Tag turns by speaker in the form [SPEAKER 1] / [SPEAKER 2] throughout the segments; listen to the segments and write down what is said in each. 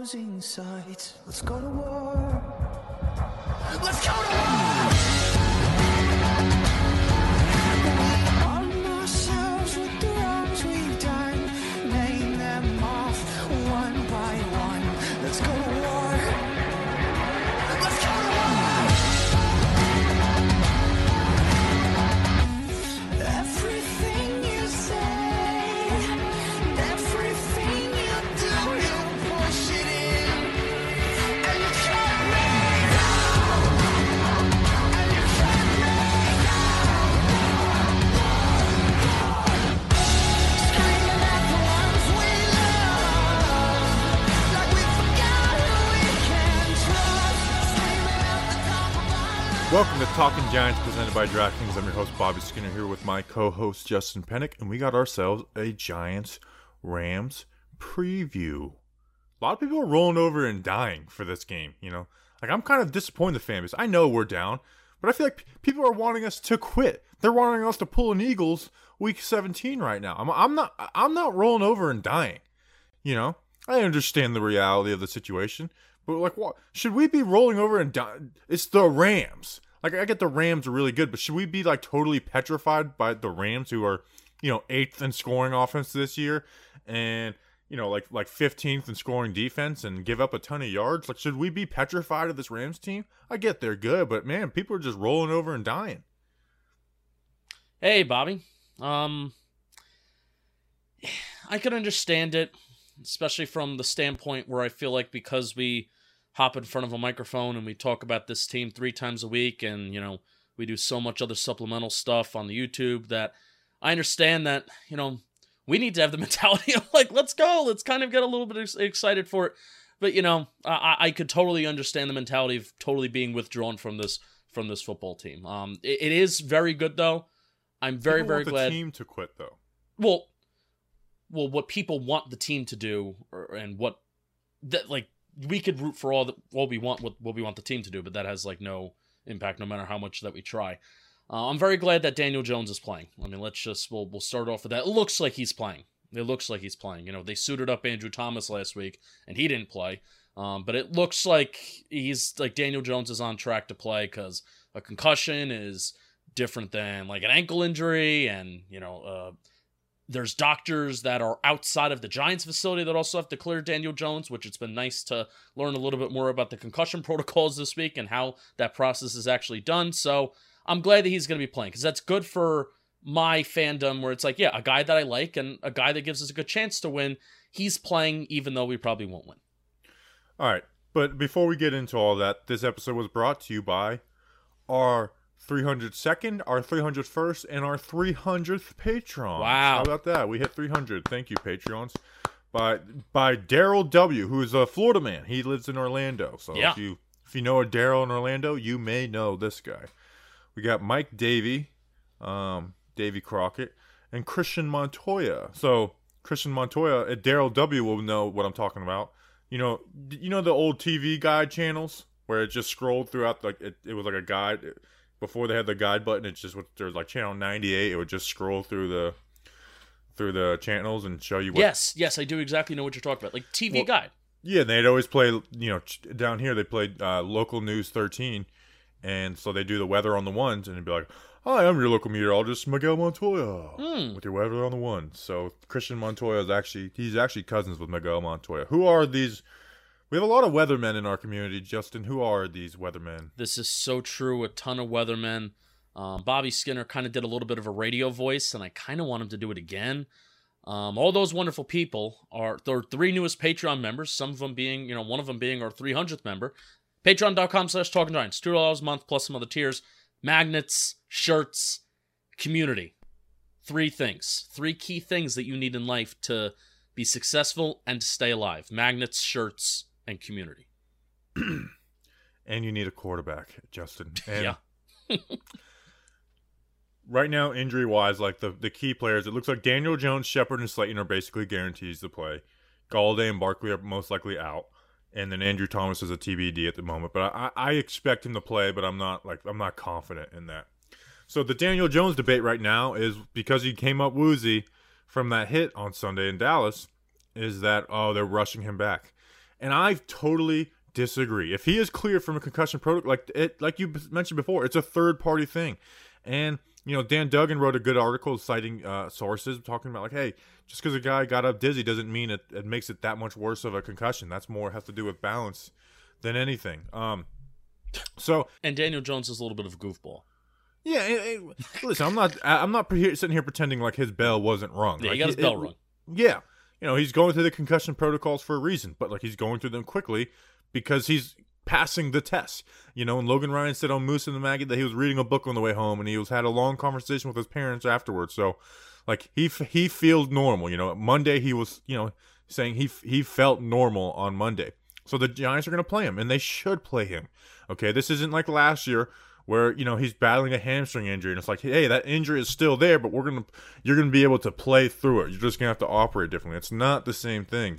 [SPEAKER 1] opposing sides. Let's go to war. Let's go to war! We arm ourselves with the wrongs we've done. Name them off one by one. Let's go to war. Let's go to war! Everything you say, everything you do, you push it in, and you cut me down, and you cut me down. Screaming at the ones we love, like we forgot who we can trust. Screaming at the top of our lungs.
[SPEAKER 2] Welcome to Talking Giants, presented by DraftKings. I'm your host, Bobby Skinner, here with my co-host, Justin Pennick, and we got ourselves a Giants-Rams preview. A lot of people are rolling over and dying for this game, you know? Like, I'm kind of disappointed in the fan base. I know we're down, but I feel like people are wanting us to quit. They're wanting us to pull an Eagles week 17 right now. I'm not rolling over and dying, you know? I understand the reality of the situation, but, like, what? Should we be rolling over and dying? It's the Rams. Like, I get the Rams are really good, but should we be, like, totally petrified by the Rams, who are, you know, 8th in scoring offense this year and, you know, like 15th in scoring defense and give up a ton of yards? Like, should we be petrified of this Rams team? I get they're good, but, man, people are just rolling over and dying.
[SPEAKER 3] Hey, Bobby. I could understand it, especially from the standpoint where I feel like because we hop in front of a microphone and we talk about this team 3 times a week, and, you know, we do so much other supplemental stuff on the YouTube, that I understand that, you know, we need to have the mentality of, like, let's go, let's kind of get a little bit excited for it. But, you know, I could totally understand the mentality of totally being withdrawn from this football team. It is very good, though. I'm very,
[SPEAKER 2] People
[SPEAKER 3] very
[SPEAKER 2] want
[SPEAKER 3] glad.
[SPEAKER 2] the team to quit, though.
[SPEAKER 3] Well, what people want the team to do, and what that, like, we could root for what we want the team to do, but that has, like, no impact no matter how much that we try. I'm very glad that Daniel Jones is playing. I mean, we'll start off with that. It looks like he's playing. You know, they suited up Andrew Thomas last week and he didn't play. But it looks like Daniel Jones is on track to play, because a concussion is different than, like, an ankle injury, and, you know, there's doctors that are outside of the Giants facility that also have to clear Daniel Jones, which it's been nice to learn a little bit more about the concussion protocols this week and how that process is actually done. So I'm glad that he's going to be playing, because that's good for my fandom, where it's like, yeah, a guy that I like and a guy that gives us a good chance to win, he's playing even though we probably won't win.
[SPEAKER 2] All right, but before we get into all that, this episode was brought to you by our 302nd, our 301st, and our 300th Patreon.
[SPEAKER 3] Wow.
[SPEAKER 2] How about that? We hit 300. Thank you, Patreons. By Daryl W., who is a Florida man. He lives in Orlando. So
[SPEAKER 3] yeah.
[SPEAKER 2] if you know a Daryl in Orlando, you may know this guy. We got Mike Davey, Davey Crockett, and Christian Montoya. So Christian Montoya, Daryl W. will know what I'm talking about. You know the old TV guide channels where it just scrolled throughout, like it was like a guide. Before they had the guide button, it just there was like channel 98. It would just scroll through the channels and show you what.
[SPEAKER 3] Yes, I do exactly know what you're talking about. Like TV guide.
[SPEAKER 2] Yeah, they'd always play, you know, down here they played local news 13, and so they do the weather on the ones, and it'd be like, "Hi, I'm your local meteorologist, Miguel Montoya, with your weather on the ones." So Christian Montoya he's actually cousins with Miguel Montoya. Who are these? We have a lot of weathermen in our community, Justin. Who are these weathermen?
[SPEAKER 3] This is so true. A ton of weathermen. Bobby Skinner kind of did a little bit of a radio voice, and I kind of want him to do it again. All those wonderful people are the 3 newest Patreon members, some of them being, you know, one of them being our 300th member. Patreon.com/TalkingGiants, $2 a month plus some other tiers. Magnets, shirts, community. 3 things. 3 key things that you need in life to be successful and to stay alive. Magnets, shirts, and community.
[SPEAKER 2] And you need a quarterback, Justin. And
[SPEAKER 3] yeah.
[SPEAKER 2] Right now, injury-wise, like the key players, it looks like Daniel Jones, Shepard, and Slayton are basically guarantees to play. Galladay and Barkley are most likely out. And then Andrew Thomas is a TBD at the moment. But I expect him to play, but I'm not confident in that. So the Daniel Jones debate right now is, because he came up woozy from that hit on Sunday in Dallas, is that, they're rushing him back. And I totally disagree. If he is cleared from a concussion protocol, like you mentioned before, it's a third-party thing. And, Dan Duggan wrote a good article citing sources talking about, like, hey, just because a guy got up dizzy doesn't mean it makes it that much worse of a concussion. That's more has to do with balance than anything.
[SPEAKER 3] And Daniel Jones is a little bit of a goofball.
[SPEAKER 2] Yeah, listen, I'm not sitting here pretending like his bell wasn't rung.
[SPEAKER 3] Yeah,
[SPEAKER 2] like,
[SPEAKER 3] he got his bell rung.
[SPEAKER 2] Yeah, he's going through the concussion protocols for a reason, but like he's going through them quickly because he's passing the test. And Logan Ryan said on Moose and the Maggie that he was reading a book on the way home, and he had a long conversation with his parents afterwards. So, like he feels normal. Monday he was saying he felt normal on Monday. So the Giants are going to play him, and they should play him. Okay, this isn't like last year where he's battling a hamstring injury, and it's like, hey, that injury is still there, but you're gonna be able to play through it. You're just gonna have to operate differently. It's not the same thing.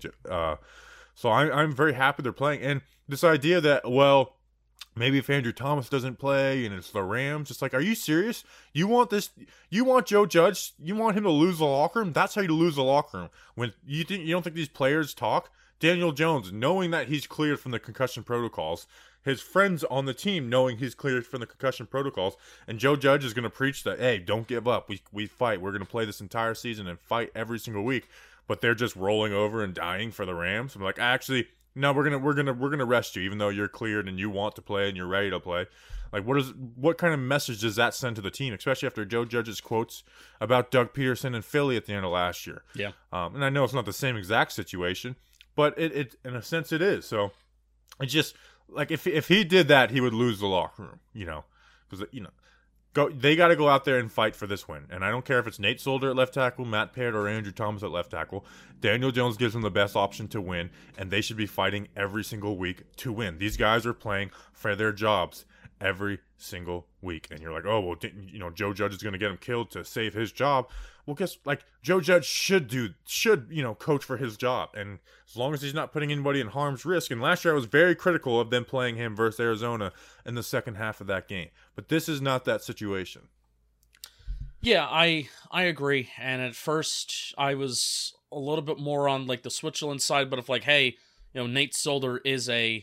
[SPEAKER 2] So I'm very happy they're playing, and this idea that maybe if Andrew Thomas doesn't play and it's the Rams, it's like, are you serious? You want Joe Judge? You want him to lose the locker room? That's how you lose the locker room. When you don't think these players talk. Daniel Jones, knowing that he's cleared from the concussion protocols, his friends on the team knowing he's cleared from the concussion protocols, and Joe Judge is going to preach that, hey, don't give up. We fight. We're going to play this entire season and fight every single week. But they're just rolling over and dying for the Rams. I'm like, actually, no, we're gonna rest you, even though you're cleared and you want to play and you're ready to play. Like, what kind of message does that send to the team, especially after Joe Judge's quotes about Doug Peterson and Philly at the end of last year?
[SPEAKER 3] Yeah.
[SPEAKER 2] And I know it's not the same exact situation, but it in a sense it is. So it's just like if he did that, he would lose the locker room, because they got to go out there and fight for this win. And I don't care if it's Nate Solder at left tackle, Matt Parrott, or Andrew Thomas at left tackle. Daniel Jones gives them the best option to win, and they should be fighting every single week to win. These guys are playing for their jobs every single week. And you're like, oh, well, Joe Judge is going to get him killed to save his job. Well, Joe Judge should coach for his job. And as long as he's not putting anybody in harm's risk. And last year I was very critical of them playing him versus Arizona in the second half of that game. But this is not that situation.
[SPEAKER 3] Yeah, I agree. And at first I was a little bit more on like the Switzerland side, but if like, hey, Nate Solder is a,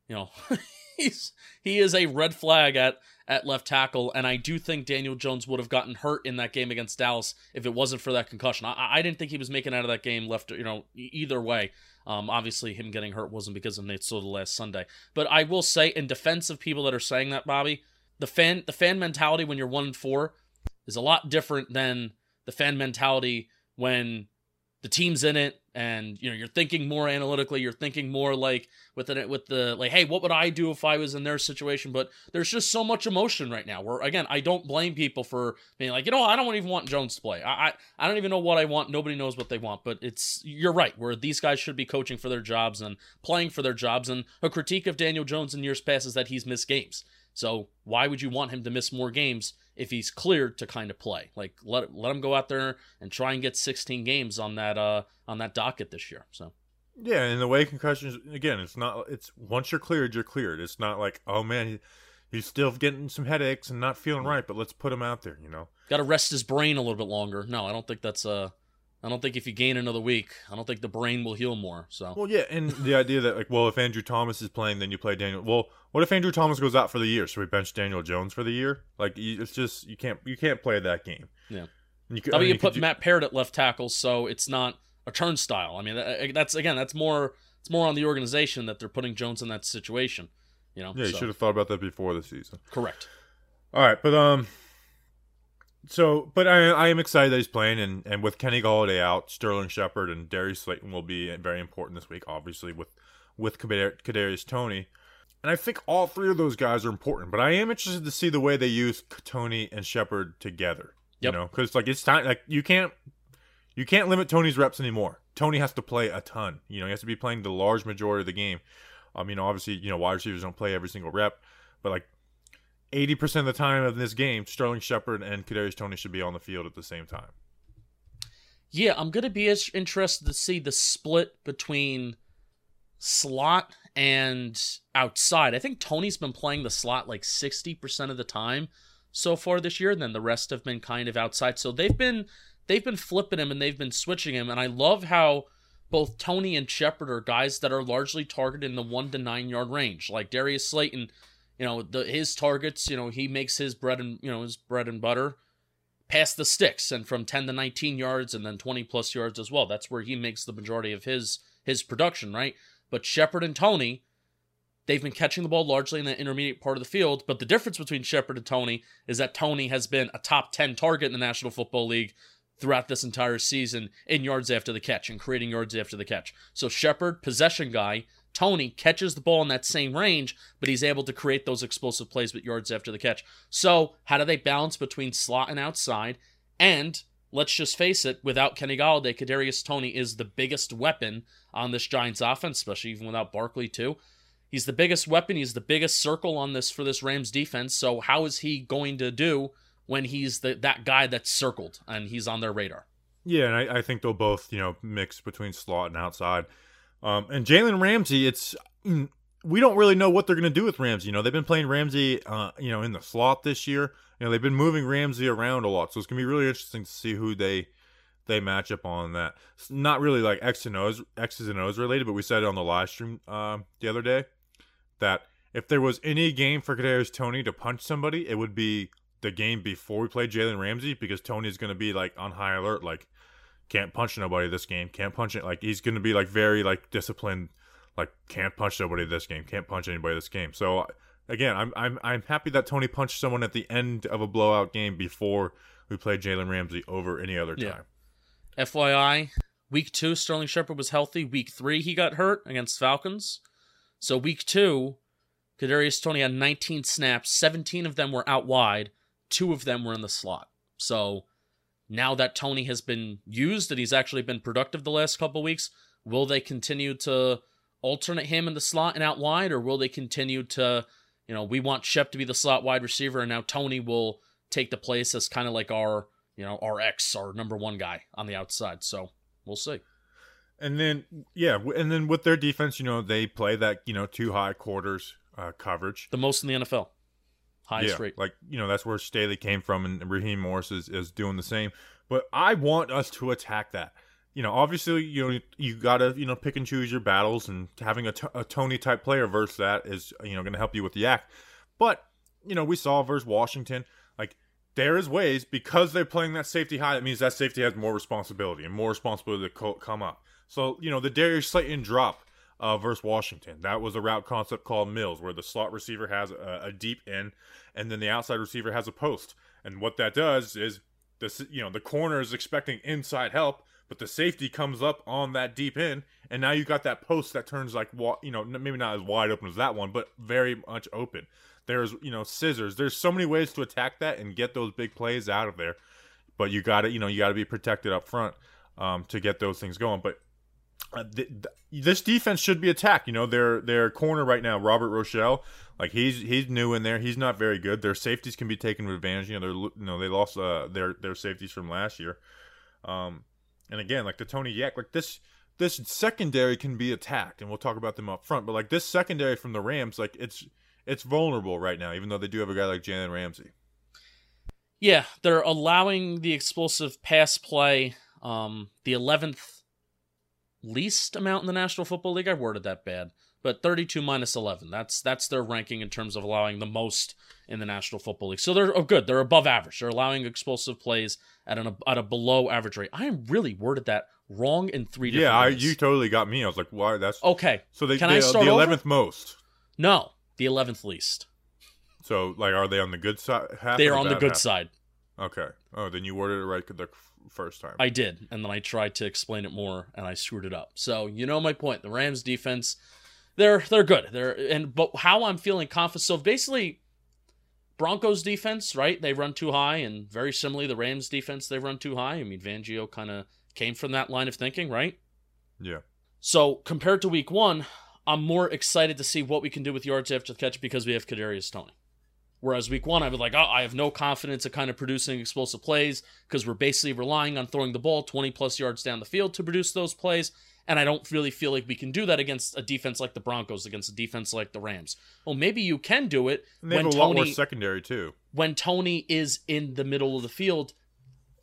[SPEAKER 3] he is a red flag at left tackle, and I do think Daniel Jones would have gotten hurt in that game against Dallas if it wasn't for that concussion. I didn't think he was making out of that game left, either way. Obviously, him getting hurt wasn't because of Nate Solder last Sunday. But I will say, in defense of people that are saying that, Bobby, the fan mentality when you're 1-4 is a lot different than the fan mentality when the team's in it, and you're thinking more analytically. You're thinking more like with the like, hey, what would I do if I was in their situation? But there's just so much emotion right now. Where again, I don't blame people for being like, I don't even want Jones to play. I don't even know what I want. Nobody knows what they want. But you're right. Where these guys should be coaching for their jobs and playing for their jobs. And a critique of Daniel Jones in years past is that he's missed games. So why would you want him to miss more games if he's cleared to kind of play? Like let him go out there and try and get 16 games on that docket this year. So
[SPEAKER 2] yeah, and the way concussions, again, it's once you're cleared, you're cleared. It's not like, oh man, he's still getting some headaches and not feeling right, but let's put him out there.
[SPEAKER 3] Got to rest his brain a little bit longer. No, I don't think that's I don't think if you gain another week, I don't think the brain will heal more. So
[SPEAKER 2] well, yeah, and the idea that if Andrew Thomas is playing, then you play Daniel. Well, what if Andrew Thomas goes out for the year? Should we bench Daniel Jones for the year? Like, it's just you can't play that game.
[SPEAKER 3] Yeah. You put Matt Parrott at left tackle, so it's not a turnstile. I mean, that's more. It's more on the organization that they're putting Jones in that situation.
[SPEAKER 2] Yeah, you should have thought about that before the season.
[SPEAKER 3] Correct.
[SPEAKER 2] All right, but I am excited that he's playing, and with Kenny Golladay out, Sterling Shepard and Darius Slayton will be very important this week, obviously, with Kadarius Toney. And I think all three of those guys are important, but I am interested to see the way they use Toney and Shepard together.
[SPEAKER 3] Yep.
[SPEAKER 2] Because it's time. Like you can't limit Toney's reps anymore. Toney has to play a ton. He has to be playing the large majority of the game. Obviously, wide receivers don't play every single rep, but like 80% of the time of this game, Sterling Shepard and Kadarius Toney should be on the field at the same time.
[SPEAKER 3] Yeah, I'm going to be interested to see the split between slot and outside. I think Toney's been playing the slot like 60% of the time so far this year, and then the rest have been kind of outside. So they've been flipping him and they've been switching him, and I love how both Tony and Shepard are guys that are largely targeted in the 1 to 9 yard range. Like Darius Slayton, his targets, he makes his bread and butter past the sticks and from 10 to 19 yards and then 20 plus yards as well. That's where he makes the majority of his production, right? But Shepard and Tony, they've been catching the ball largely in the intermediate part of the field, but the difference between Shepard and Tony is that Tony has been a top 10 target in the National Football League throughout this entire season in yards after the catch and creating yards after the catch. So Shepard, possession guy. Tony catches the ball in that same range, but he's able to create those explosive plays with yards after the catch. So how do they balance between slot and outside? And let's just face it, without Kenny Golladay, Kadarius Toney is the biggest weapon on this Giants offense, especially even without Barkley too. He's the biggest weapon. He's the biggest circle on this for this Rams defense. So how is he going to do when he's that guy that's circled and he's on their radar?
[SPEAKER 2] Yeah, and I think they'll both, mix between slot and outside. And Jalen Ramsey, we don't really know what they're going to do with Ramsey. They've been playing Ramsey, in the slot this year. They've been moving Ramsey around a lot, so it's going to be really interesting to see who they match up on that. It's not really like X's and O's related, but we said it on the live stream the other day that if there was any game for Kadarius Toney to punch somebody, it would be the game before we play Jalen Ramsey, because Tony's going to be like on high alert, like can't punch nobody this game, can't punch it. Like he's going to be like very like disciplined, like can't punch nobody this game, can't punch anybody this game. So again, I'm happy that Toney punched someone at the end of a blowout game before we played Jalen Ramsey over any other time.
[SPEAKER 3] Yeah. FYI, week 2, Sterling Shepard was healthy. Week 3, he got hurt against Falcons. So week 2, Kadarius Toney had 19 snaps. 17 of them were out wide. 2 of them were in the slot. So now that Toney has been used and he's actually been productive the last couple weeks, will they continue to alternate him in the slot and out wide, or will they continue to, we want Shep to be the slot wide receiver, and now Toney will take the place as kind of like our number 1 guy on the outside. So we'll see.
[SPEAKER 2] And then, with their defense, they play that, 2 high quarters coverage.
[SPEAKER 3] The most in the NFL. Highest rate.
[SPEAKER 2] Like, that's where Staley came from, and Raheem Morris is doing the same. But I want us to attack that. Obviously, you got to, pick and choose your battles, and having a Toney-type player versus that is, going to help you with the yak. But, we saw versus Washington, like, there is ways, because they're playing that safety high, that means that safety has more responsibility to come up. So, the Darius Slayton drop versus Washington, that was a route concept called Mills, where the slot receiver has a deep in, and then the outside receiver has a post. And what that does is, the corner is expecting inside help, but the safety comes up on that deep in, and now you got that post that turns like, maybe not as wide open as that one, but very much open. There's, scissors. There's so many ways to attack that and get those big plays out of there. But you got to be protected up front to get those things going. But this defense should be attacked. Their corner right now, Robert Rochelle, like he's new in there. He's not very good. Their safeties can be taken advantage. They lost their safeties from last year. And again, like the Tony Yak, like this secondary can be attacked, and we'll talk about them up front. But like this secondary from the Rams, like it's vulnerable right now, even though they do have a guy like Jalen Ramsey.
[SPEAKER 3] Yeah, they're allowing the explosive pass play, the 11th least amount in the National Football League. I worded that bad, but 32 minus 11. That's their ranking in terms of allowing the most in the National Football League. So they're good. They're above average. They're allowing explosive plays at a below average rate. I am really worded that wrong in 3 different ways.
[SPEAKER 2] You totally got me. I was like, why? That's
[SPEAKER 3] okay.
[SPEAKER 2] So
[SPEAKER 3] Can I start
[SPEAKER 2] the
[SPEAKER 3] over?
[SPEAKER 2] 11th most.
[SPEAKER 3] No, the 11th least.
[SPEAKER 2] So like, are they on the good side?
[SPEAKER 3] They are on the good side.
[SPEAKER 2] Okay. Oh, then you worded it right the first time.
[SPEAKER 3] I did, and then I tried to explain it more, and I screwed it up. So you know my point. The Rams defense, they're good. But how I'm feeling confident. So basically, Broncos defense, right? They run too high, and very similarly, the Rams defense, they run too high. I mean, Fangio kind of came from that line of thinking, right?
[SPEAKER 2] Yeah.
[SPEAKER 3] So compared to week 1, I'm more excited to see what we can do with yards after the catch because we have Kadarius Toney. Whereas week 1, I was like, I have no confidence in kind of producing explosive plays because we're basically relying on throwing the ball 20-plus yards down the field to produce those plays, and I don't really feel like we can do that against a defense like the Broncos, against a defense like the Rams. Well, maybe you can do it
[SPEAKER 2] and they have a lot more secondary, too.
[SPEAKER 3] When Toney is in the middle of the field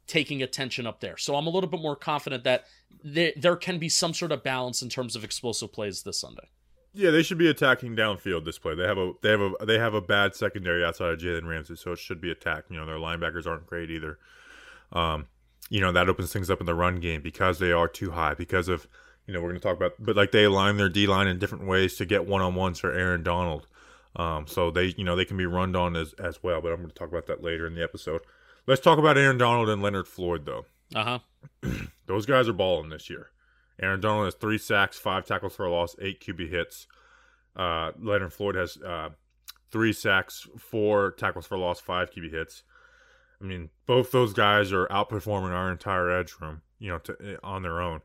[SPEAKER 3] taking attention up there. So I'm a little bit more confident that there can be some sort of balance in terms of explosive plays this Sunday.
[SPEAKER 2] Yeah, they should be attacking downfield this play. They have a bad secondary outside of Jalen Ramsey, so it should be attacked. Their linebackers aren't great either. That opens things up in the run game because they are too high. Because of we're going to talk about, but like they align their D line in different ways to get one-on-ones for Aaron Donald. So they can be runned on as well. But I'm going to talk about that later in the episode. Let's talk about Aaron Donald and Leonard Floyd though. Those guys are balling this year. Aaron Donald has 3 sacks, 5 tackles for a loss, 8 QB hits. Leonard Floyd has 3 sacks, 4 tackles for a loss, 5 QB hits. I mean, both those guys are outperforming our entire edge room, on their own.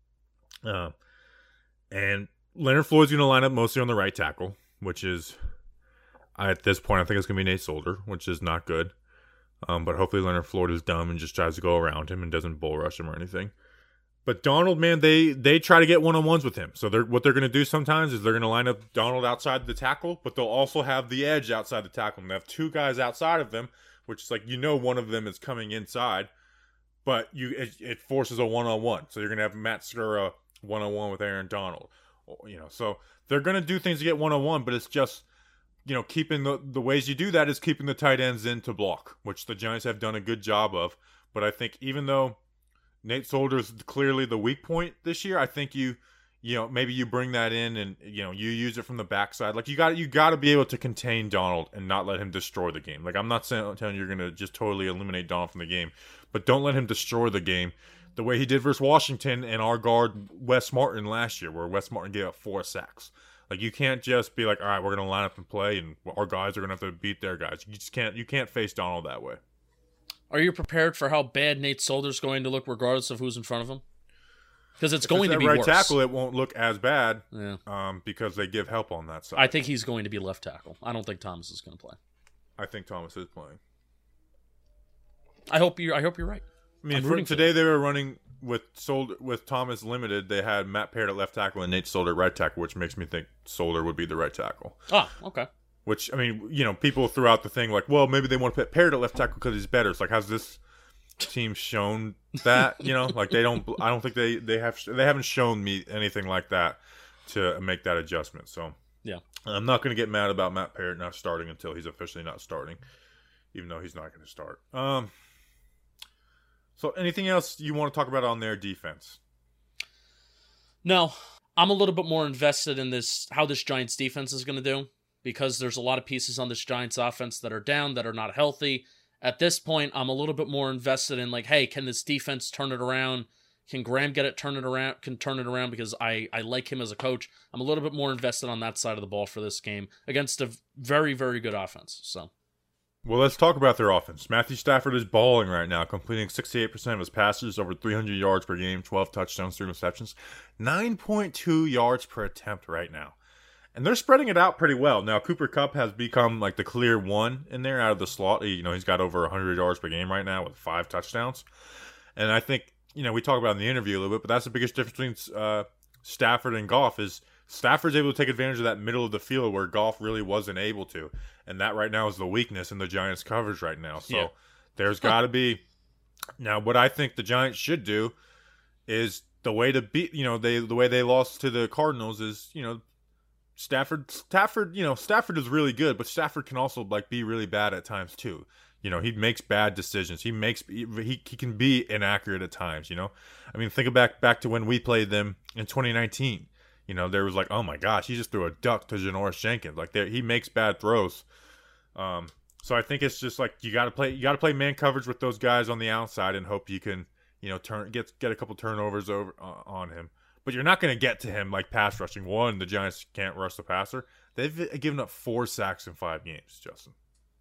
[SPEAKER 2] And Leonard Floyd's going to line up mostly on the right tackle, which is, at this point, I think it's going to be Nate Solder, which is not good. But hopefully Leonard Floyd is dumb and just tries to go around him and doesn't bull rush him or anything. But Donald, man, they try to get one-on-ones with him. So what they're going to do sometimes is they're going to line up Donald outside the tackle, but they'll also have the edge outside the tackle. And they have 2 guys outside of them, which is like, one of them is coming inside, but it forces a one-on-one. So you're going to have Matt Skura one-on-one with Aaron Donald. So they're going to do things to get one-on-one, but it's just, keeping the ways you do that is keeping the tight ends in to block, which the Giants have done a good job of. But I think even though Nate Solder is clearly the weak point this year, I think maybe you bring that in and you use it from the backside. Like you got to be able to contain Donald and not let him destroy the game. Like I'm not telling you you're going to just totally eliminate Donald from the game, but don't let him destroy the game the way he did versus Washington and our guard Wes Martin last year, where Wes Martin gave up 4 sacks. Like you can't just be like, all right, we're going to line up and play, and our guys are going to have to beat their guys. You can't face Donald that way.
[SPEAKER 3] Are you prepared for how bad Nate Solder's going to look regardless of who's in front of him? Because it's going to be
[SPEAKER 2] right
[SPEAKER 3] worse.
[SPEAKER 2] Tackle, it won't look as bad.
[SPEAKER 3] Yeah.
[SPEAKER 2] Because they give help on that side.
[SPEAKER 3] I think he's going to be left tackle. I don't think Thomas is going to play.
[SPEAKER 2] I think Thomas is playing.
[SPEAKER 3] I hope you're right.
[SPEAKER 2] I mean, today they were running with Thomas limited. They had Matt Parrott at left tackle and Nate Solder at right tackle, which makes me think Solder would be the right tackle.
[SPEAKER 3] Ah, okay.
[SPEAKER 2] Which, I mean, people throughout the thing like, well, maybe they want to put Parrott at left tackle because he's better. It's like, has this team shown that? Like they don't. I don't think they haven't shown me anything like that to make that adjustment. So
[SPEAKER 3] yeah,
[SPEAKER 2] I'm not going to get mad about Matt Parrott not starting until he's officially not starting, even though he's not going to start. So anything else you want to talk about on their defense?
[SPEAKER 3] No, I'm a little bit more invested in how this Giants defense is going to do, because there's a lot of pieces on this Giants offense that are down, that are not healthy. At this point, I'm a little bit more invested in like, hey, can this defense turn it around? Can Graham turn it around? Because I like him as a coach. I'm a little bit more invested on that side of the ball for this game against a very, very good offense. So,
[SPEAKER 2] well, let's talk about their offense. Matthew Stafford is balling right now, completing 68% of his passes, over 300 yards per game, 12 touchdowns, 3 interceptions, 9.2 yards per attempt right now. And they're spreading it out pretty well. Now, Cooper Kupp has become like the clear one in there out of the slot. He's got over 100 yards per game right now with 5 touchdowns. And I think, we talk about in the interview a little bit, but that's the biggest difference between Stafford and Goff is Stafford's able to take advantage of that middle of the field where Goff really wasn't able to. And that right now is the weakness in the Giants' coverage right now. So there's got to be – now, what I think the Giants should do is the way to beat – the way they lost to the Cardinals is, Stafford is really good, but Stafford can also be really bad at times too. He makes bad decisions. He can be inaccurate at times. I mean, think back to when we played them in 2019. There was like, oh my gosh, he just threw a duck to Janoris Jenkins. Like he makes bad throws. So I think it's just like you got to play man coverage with those guys on the outside and hope you can get a couple turnovers over on him. But you're not going to get to him like pass rushing. One, the Giants can't rush the passer. They've given up 4 sacks in 5 games, Justin.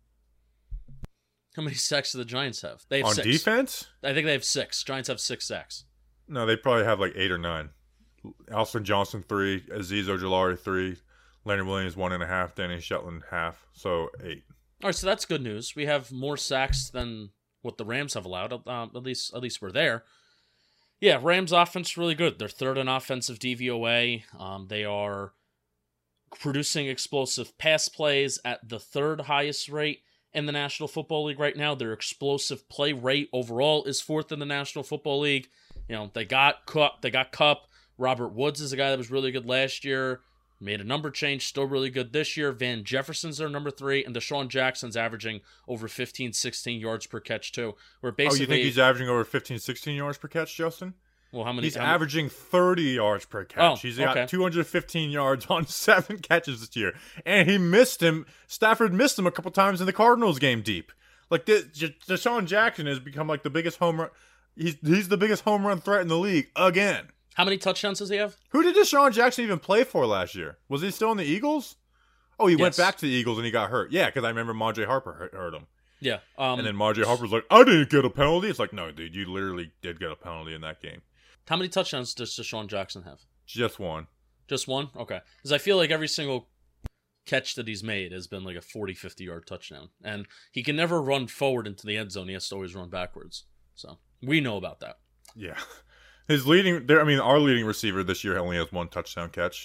[SPEAKER 3] How many sacks do the Giants have? They have
[SPEAKER 2] on
[SPEAKER 3] 6.
[SPEAKER 2] Defense?
[SPEAKER 3] I think they have 6. Giants have 6 sacks.
[SPEAKER 2] No, they probably have like 8 or 9. Alston Johnson 3, Azeez Ojulari 3, Leonard Williams 1.5, Danny Shetland half, so 8.
[SPEAKER 3] All right, so that's good news. We have more sacks than what the Rams have allowed. At least we're there. Yeah, Rams offense really good. They're 3rd in offensive DVOA. They are producing explosive pass plays at the 3rd highest rate, in the National Football League right now. Their explosive play rate overall is 4th in the National Football League. You know, they got Kupp. Robert Woods is a guy that was really good last year. Made a number change, still really good this year. Van Jefferson's their number 3, and Deshaun Jackson's averaging over 15, 16 yards per catch too. Where basically,
[SPEAKER 2] you think he's averaging over 15, 16 yards per catch, Justin?
[SPEAKER 3] Well, how many?
[SPEAKER 2] He's averaging 30 yards per catch.
[SPEAKER 3] Oh,
[SPEAKER 2] He's got
[SPEAKER 3] okay.
[SPEAKER 2] 215 yards on 7 catches this year. And he missed him. Stafford missed him a couple times in the Cardinals game deep. Like, Deshaun Jackson has become like the biggest home run. He's the biggest home run threat in the league again.
[SPEAKER 3] How many touchdowns does he have?
[SPEAKER 2] Who did Deshaun Jackson even play for last year? Was he still in the Eagles? Oh, he went
[SPEAKER 3] Yes.
[SPEAKER 2] back to the Eagles and he got hurt. Yeah, because I remember Marjay Harper hurt him.
[SPEAKER 3] Yeah.
[SPEAKER 2] And then Marjay Harper's like, I didn't get a penalty. It's like, no, dude, you literally did get a penalty in that game.
[SPEAKER 3] How many touchdowns does Deshaun Jackson have?
[SPEAKER 2] Just one.
[SPEAKER 3] Just one? Okay. Because I feel like every single catch that he's made has been like a 40, 50-yard touchdown. And he can never run forward into the end zone. He has to always run backwards. So we know about that.
[SPEAKER 2] Yeah. Our leading receiver this year only has 1 touchdown catch.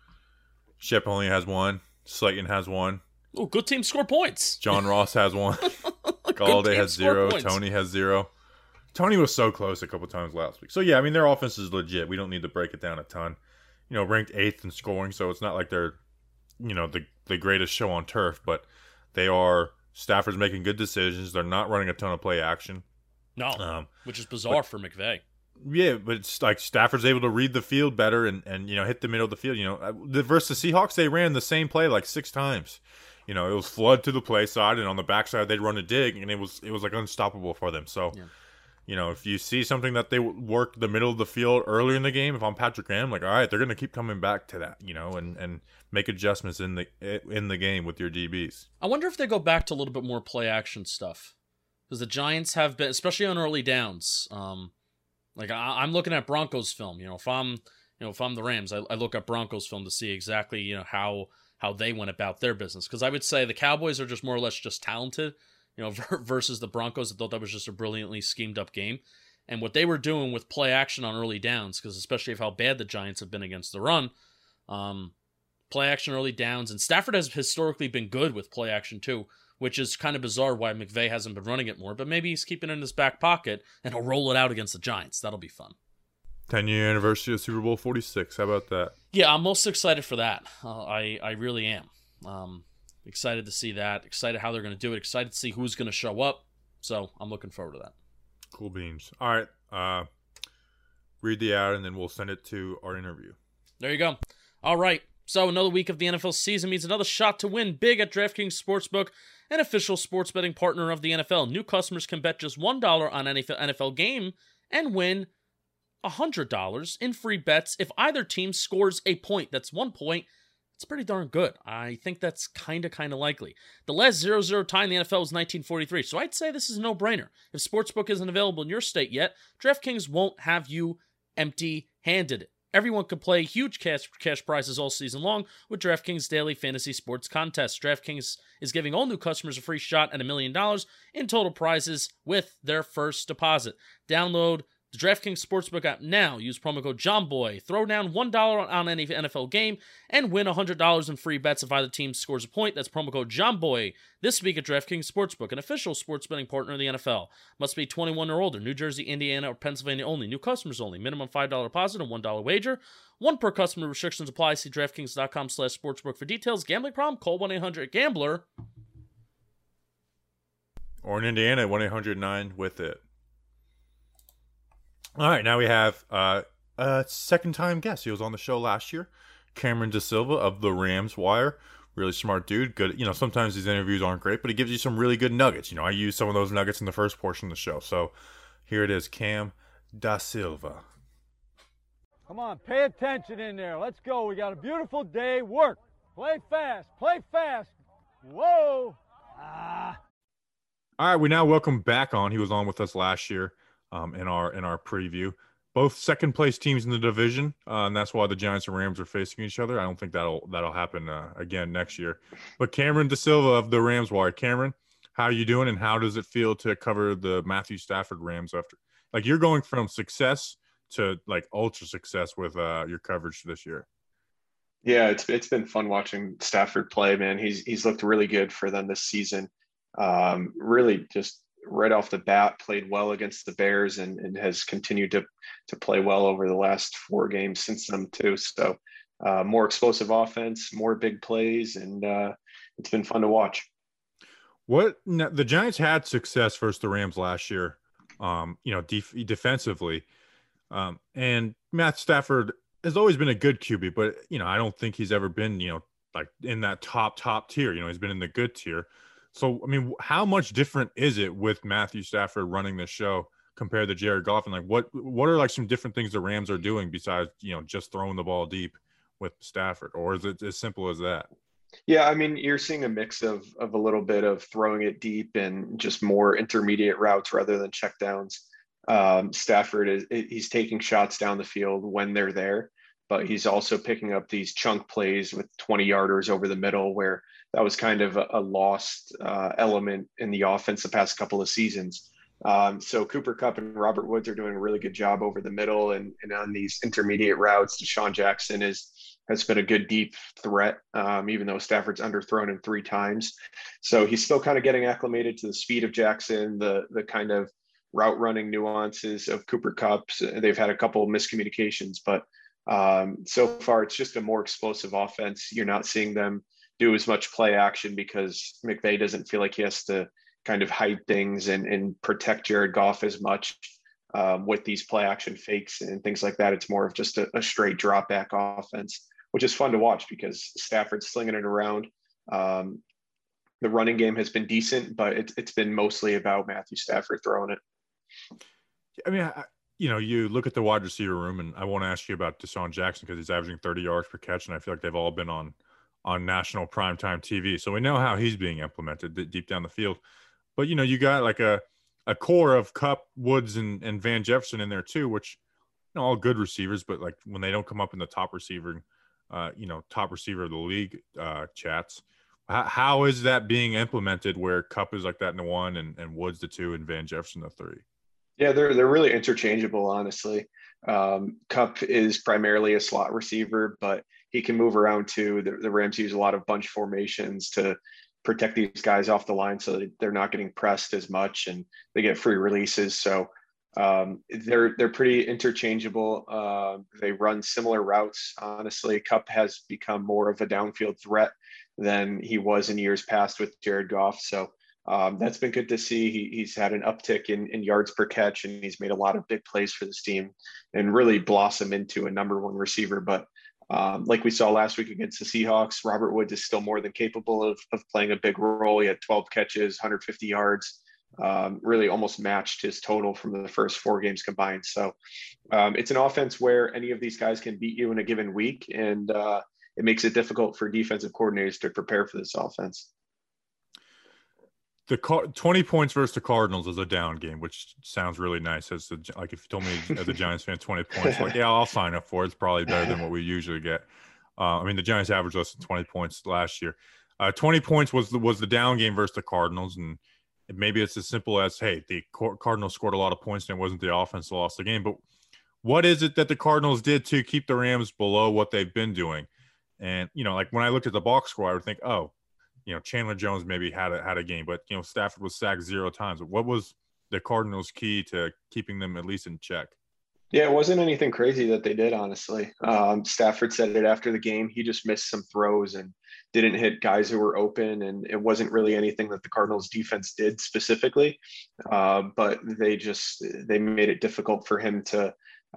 [SPEAKER 2] Shep only has 1. Slayton has 1.
[SPEAKER 3] Oh, good team score points.
[SPEAKER 2] John Ross has 1. Galladay
[SPEAKER 3] team
[SPEAKER 2] has
[SPEAKER 3] score
[SPEAKER 2] 0.
[SPEAKER 3] points.
[SPEAKER 2] Tony has 0. Tony was so close a couple times last week. So, yeah, I mean, their offense is legit. We don't need to break it down a ton. You know, ranked 8th in scoring, so it's not like they're, you know, the greatest show on turf, but they are. Stafford's making good decisions. They're not running a ton of play action.
[SPEAKER 3] No, which is bizarre for McVay.
[SPEAKER 2] Yeah, but it's like Stafford's able to read the field better and you know, hit the middle of the field. You know, versus the Seahawks, they ran the same play like 6 times. You know, it was flood to the play side, and on the backside they'd run a dig, and it was like unstoppable for them. So,
[SPEAKER 3] Yeah.
[SPEAKER 2] you know, if you see something that they work the middle of the field earlier in the game, if I'm Patrick Graham, like, all right, they're going to keep coming back to that, you know, and make adjustments in the game with your DBs.
[SPEAKER 3] I wonder if they go back to a little bit more play action stuff. Because the Giants have been, especially on early downs, like I'm looking at Broncos film. You know, if I'm the Rams, I look at Broncos film to see exactly, you know, how they went about their business. Because I would say the Cowboys are just more or less just talented, you know, versus the Broncos. I thought that was just a brilliantly schemed up game. And what they were doing with play action on early downs, because especially of how bad the Giants have been against the run, play action early downs, and Stafford has historically been good with play action too, which is kind of bizarre why McVay hasn't been running it more, but maybe he's keeping it in his back pocket and he'll roll it out against the Giants. That'll be fun.
[SPEAKER 2] 10-year anniversary of Super Bowl 46. How about that?
[SPEAKER 3] Yeah, I'm most excited for that. I really am. Excited to see that. Excited how they're going to do it. Excited to see who's going to show up. So I'm looking forward to that.
[SPEAKER 2] Cool beans. All right. Read the ad, and then we'll send it to our interview.
[SPEAKER 3] There you go. All right. So another week of the NFL season means another shot to win big at DraftKings Sportsbook, an official sports betting partner of the NFL. New customers can bet just $1 on any NFL game and win $100 in free bets if either team scores a point. That's 1 point. It's pretty darn good. I think that's kind of likely. The last 0-0 tie in the NFL was 1943, so I'd say this is a no-brainer. If Sportsbook isn't available in your state yet, DraftKings won't have you empty-handed. Everyone can play huge cash prizes all season long with DraftKings Daily Fantasy Sports Contest. DraftKings is giving all new customers a free shot at $1 million in total prizes with their first deposit. Download the DraftKings Sportsbook app now. Use promo code JOHNBOY. Throw down $1 on any NFL game and win $100 in free bets if either team scores a point. That's promo code JOHNBOY this week at DraftKings Sportsbook, an official sports betting partner of the NFL. Must be 21 or older. New Jersey, Indiana, or Pennsylvania only. New customers only. Minimum $5 deposit and $1 wager. One per customer. Restrictions apply. See DraftKings.com/sportsbook for details. Gambling problem? Call 1-800-GAMBLER.
[SPEAKER 2] Or in Indiana, 1-800-9-WITH-IT. All right, now we have a second-time guest. He was on the show last year, Cameron DaSilva of the Rams Wire. Really smart dude. Good. You know, sometimes these interviews aren't great, but he gives you some really good nuggets. You know, I use some of those nuggets in the first portion of the show. So here it is, Cam DaSilva.
[SPEAKER 4] Come on, pay attention in there. Let's go. We got a beautiful day. Work. Play fast. Play fast. Whoa.
[SPEAKER 2] All right, we now welcome back on. He was on with us last year. In our preview, both second place teams in the division, and that's why the Giants and Rams are facing each other. I don't think that'll happen again next year. But Cameron DaSilva of the Rams Wire. Cameron, how are you doing, and how does it feel to cover the Matthew Stafford Rams after, like, you're going from success to like ultra success with your coverage this year?
[SPEAKER 5] Yeah, it's been fun watching Stafford play, man. He's looked really good for them this season. Really just right off the bat played well against the Bears and has continued to play well over the last 4 games since them too. So more explosive offense, more big plays, and it's been fun to watch.
[SPEAKER 2] The Giants had success versus the Rams last year, defensively. And Matt Stafford has always been a good QB, but, I don't think he's ever been, like in that top tier. He's been in the good tier. So, I mean, how much different is it with Matthew Stafford running the show compared to Jared Goff? And like, what are like some different things the Rams are doing besides, just throwing the ball deep with Stafford? Or is it as simple as that?
[SPEAKER 5] Yeah, I mean, you're seeing a mix of a little bit of throwing it deep and just more intermediate routes rather than checkdowns. Stafford he's taking shots down the field when they're there, but he's also picking up these chunk plays with 20-yarders over the middle, where that was kind of a lost element in the offense the past couple of seasons. So Cooper Kupp and Robert Woods are doing a really good job over the middle and on these intermediate routes. DeSean Jackson has been a good deep threat, even though Stafford's underthrown him 3 times. So he's still kind of getting acclimated to the speed of Jackson, the kind of route running nuances of Cooper Kupp. They've had a couple of miscommunications, but so far it's just a more explosive offense. You're not seeing them do as much play action because McVay doesn't feel like he has to kind of hide things and protect Jared Goff as much with these play action fakes and things like that. It's more of just a straight drop back offense, which is fun to watch because Stafford's slinging it around. The running game has been decent, but it's been mostly about Matthew Stafford throwing it.
[SPEAKER 2] I mean, you look at the wide receiver room, and I won't ask you about DeSean Jackson because he's averaging 30 yards per catch, and I feel like they've all been on national primetime TV. So we know how he's being implemented deep down the field. But, you got like a core of Kupp, Woods, and Van Jefferson in there too, which, all good receivers, but like when they don't come up in the top receiver of the league chats, how is that being implemented where Kupp is like that in the 1 and Woods the 2 and Van Jefferson the 3?
[SPEAKER 5] Yeah, they're really interchangeable, honestly. Kupp is primarily a slot receiver, but he can move around too. The Rams use a lot of bunch formations to protect these guys off the line so that they're not getting pressed as much and they get free releases. So they're pretty interchangeable. They run similar routes. Honestly, Kupp has become more of a downfield threat than he was in years past with Jared Goff. So that's been good to see. He's had an uptick in yards per catch, and he's made a lot of big plays for this team and really blossomed into a number 1 receiver. But like we saw last week against the Seahawks, Robert Woods is still more than capable of playing a big role. He had 12 catches, 150 yards, really almost matched his total from the first 4 games combined. So it's an offense where any of these guys can beat you in a given week, and it makes it difficult for defensive coordinators to prepare for this offense.
[SPEAKER 2] The 20 points versus the Cardinals is a down game, which sounds really nice. If you told me as a Giants fan, 20 points, like, yeah, I'll sign up for it. It's probably better than what we usually get. I mean, the Giants averaged less than 20 points last year. 20 points was the down game versus the Cardinals, and maybe it's as simple as, hey, the Cardinals scored a lot of points and it wasn't the offense that lost the game. But what is it that the Cardinals did to keep the Rams below what they've been doing? And, like when I looked at the box score, I would think, oh, Chandler Jones maybe had a game, but, Stafford was sacked 0 times. What was the Cardinals' key to keeping them at least in check?
[SPEAKER 5] Yeah, it wasn't anything crazy that they did, honestly. Stafford said it after the game. He just missed some throws and didn't hit guys who were open, and it wasn't really anything that the Cardinals defense did specifically. But they made it difficult for him to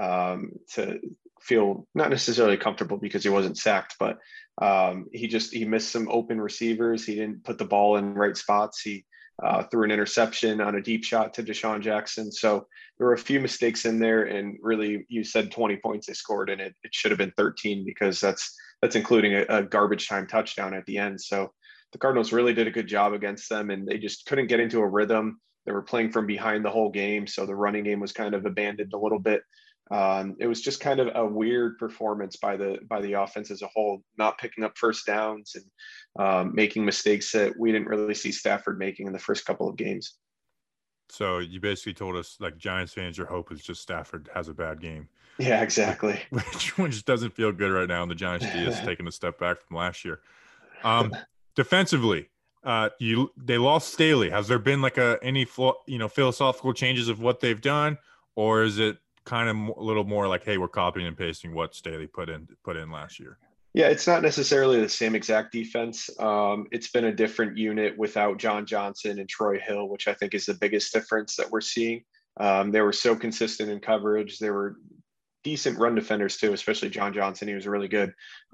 [SPEAKER 5] feel not necessarily comfortable because he wasn't sacked, but he missed some open receivers. He didn't put the ball in right spots. He threw an interception on a deep shot to DeSean Jackson. So there were a few mistakes in there, and really, you said 20 points they scored, and it should have been 13 because that's including a garbage time touchdown at the end. So the Cardinals really did a good job against them, and they just couldn't get into a rhythm. They were playing from behind the whole game, so the running game was kind of abandoned a little bit. It was just kind of a weird performance by the offense as a whole, not picking up first downs and making mistakes that we didn't really see Stafford making in the first couple of games.
[SPEAKER 2] So you basically told us, like, Giants fans, your hope is just Stafford has a bad game.
[SPEAKER 5] Yeah, exactly.
[SPEAKER 2] Which doesn't feel good right now. And the Giants D is taking a step back from last year. Defensively, They lost Staley. Has there been like any philosophical changes of what they've done, or is it kind of a little more like, hey, we're copying and pasting what Staley put in last year?
[SPEAKER 5] Yeah, it's not necessarily the same exact defense. It's been a different unit without John Johnson and Troy Hill, which I think is the biggest difference that we're seeing. They were so consistent in coverage. They were decent run defenders too, especially John Johnson. He was really good.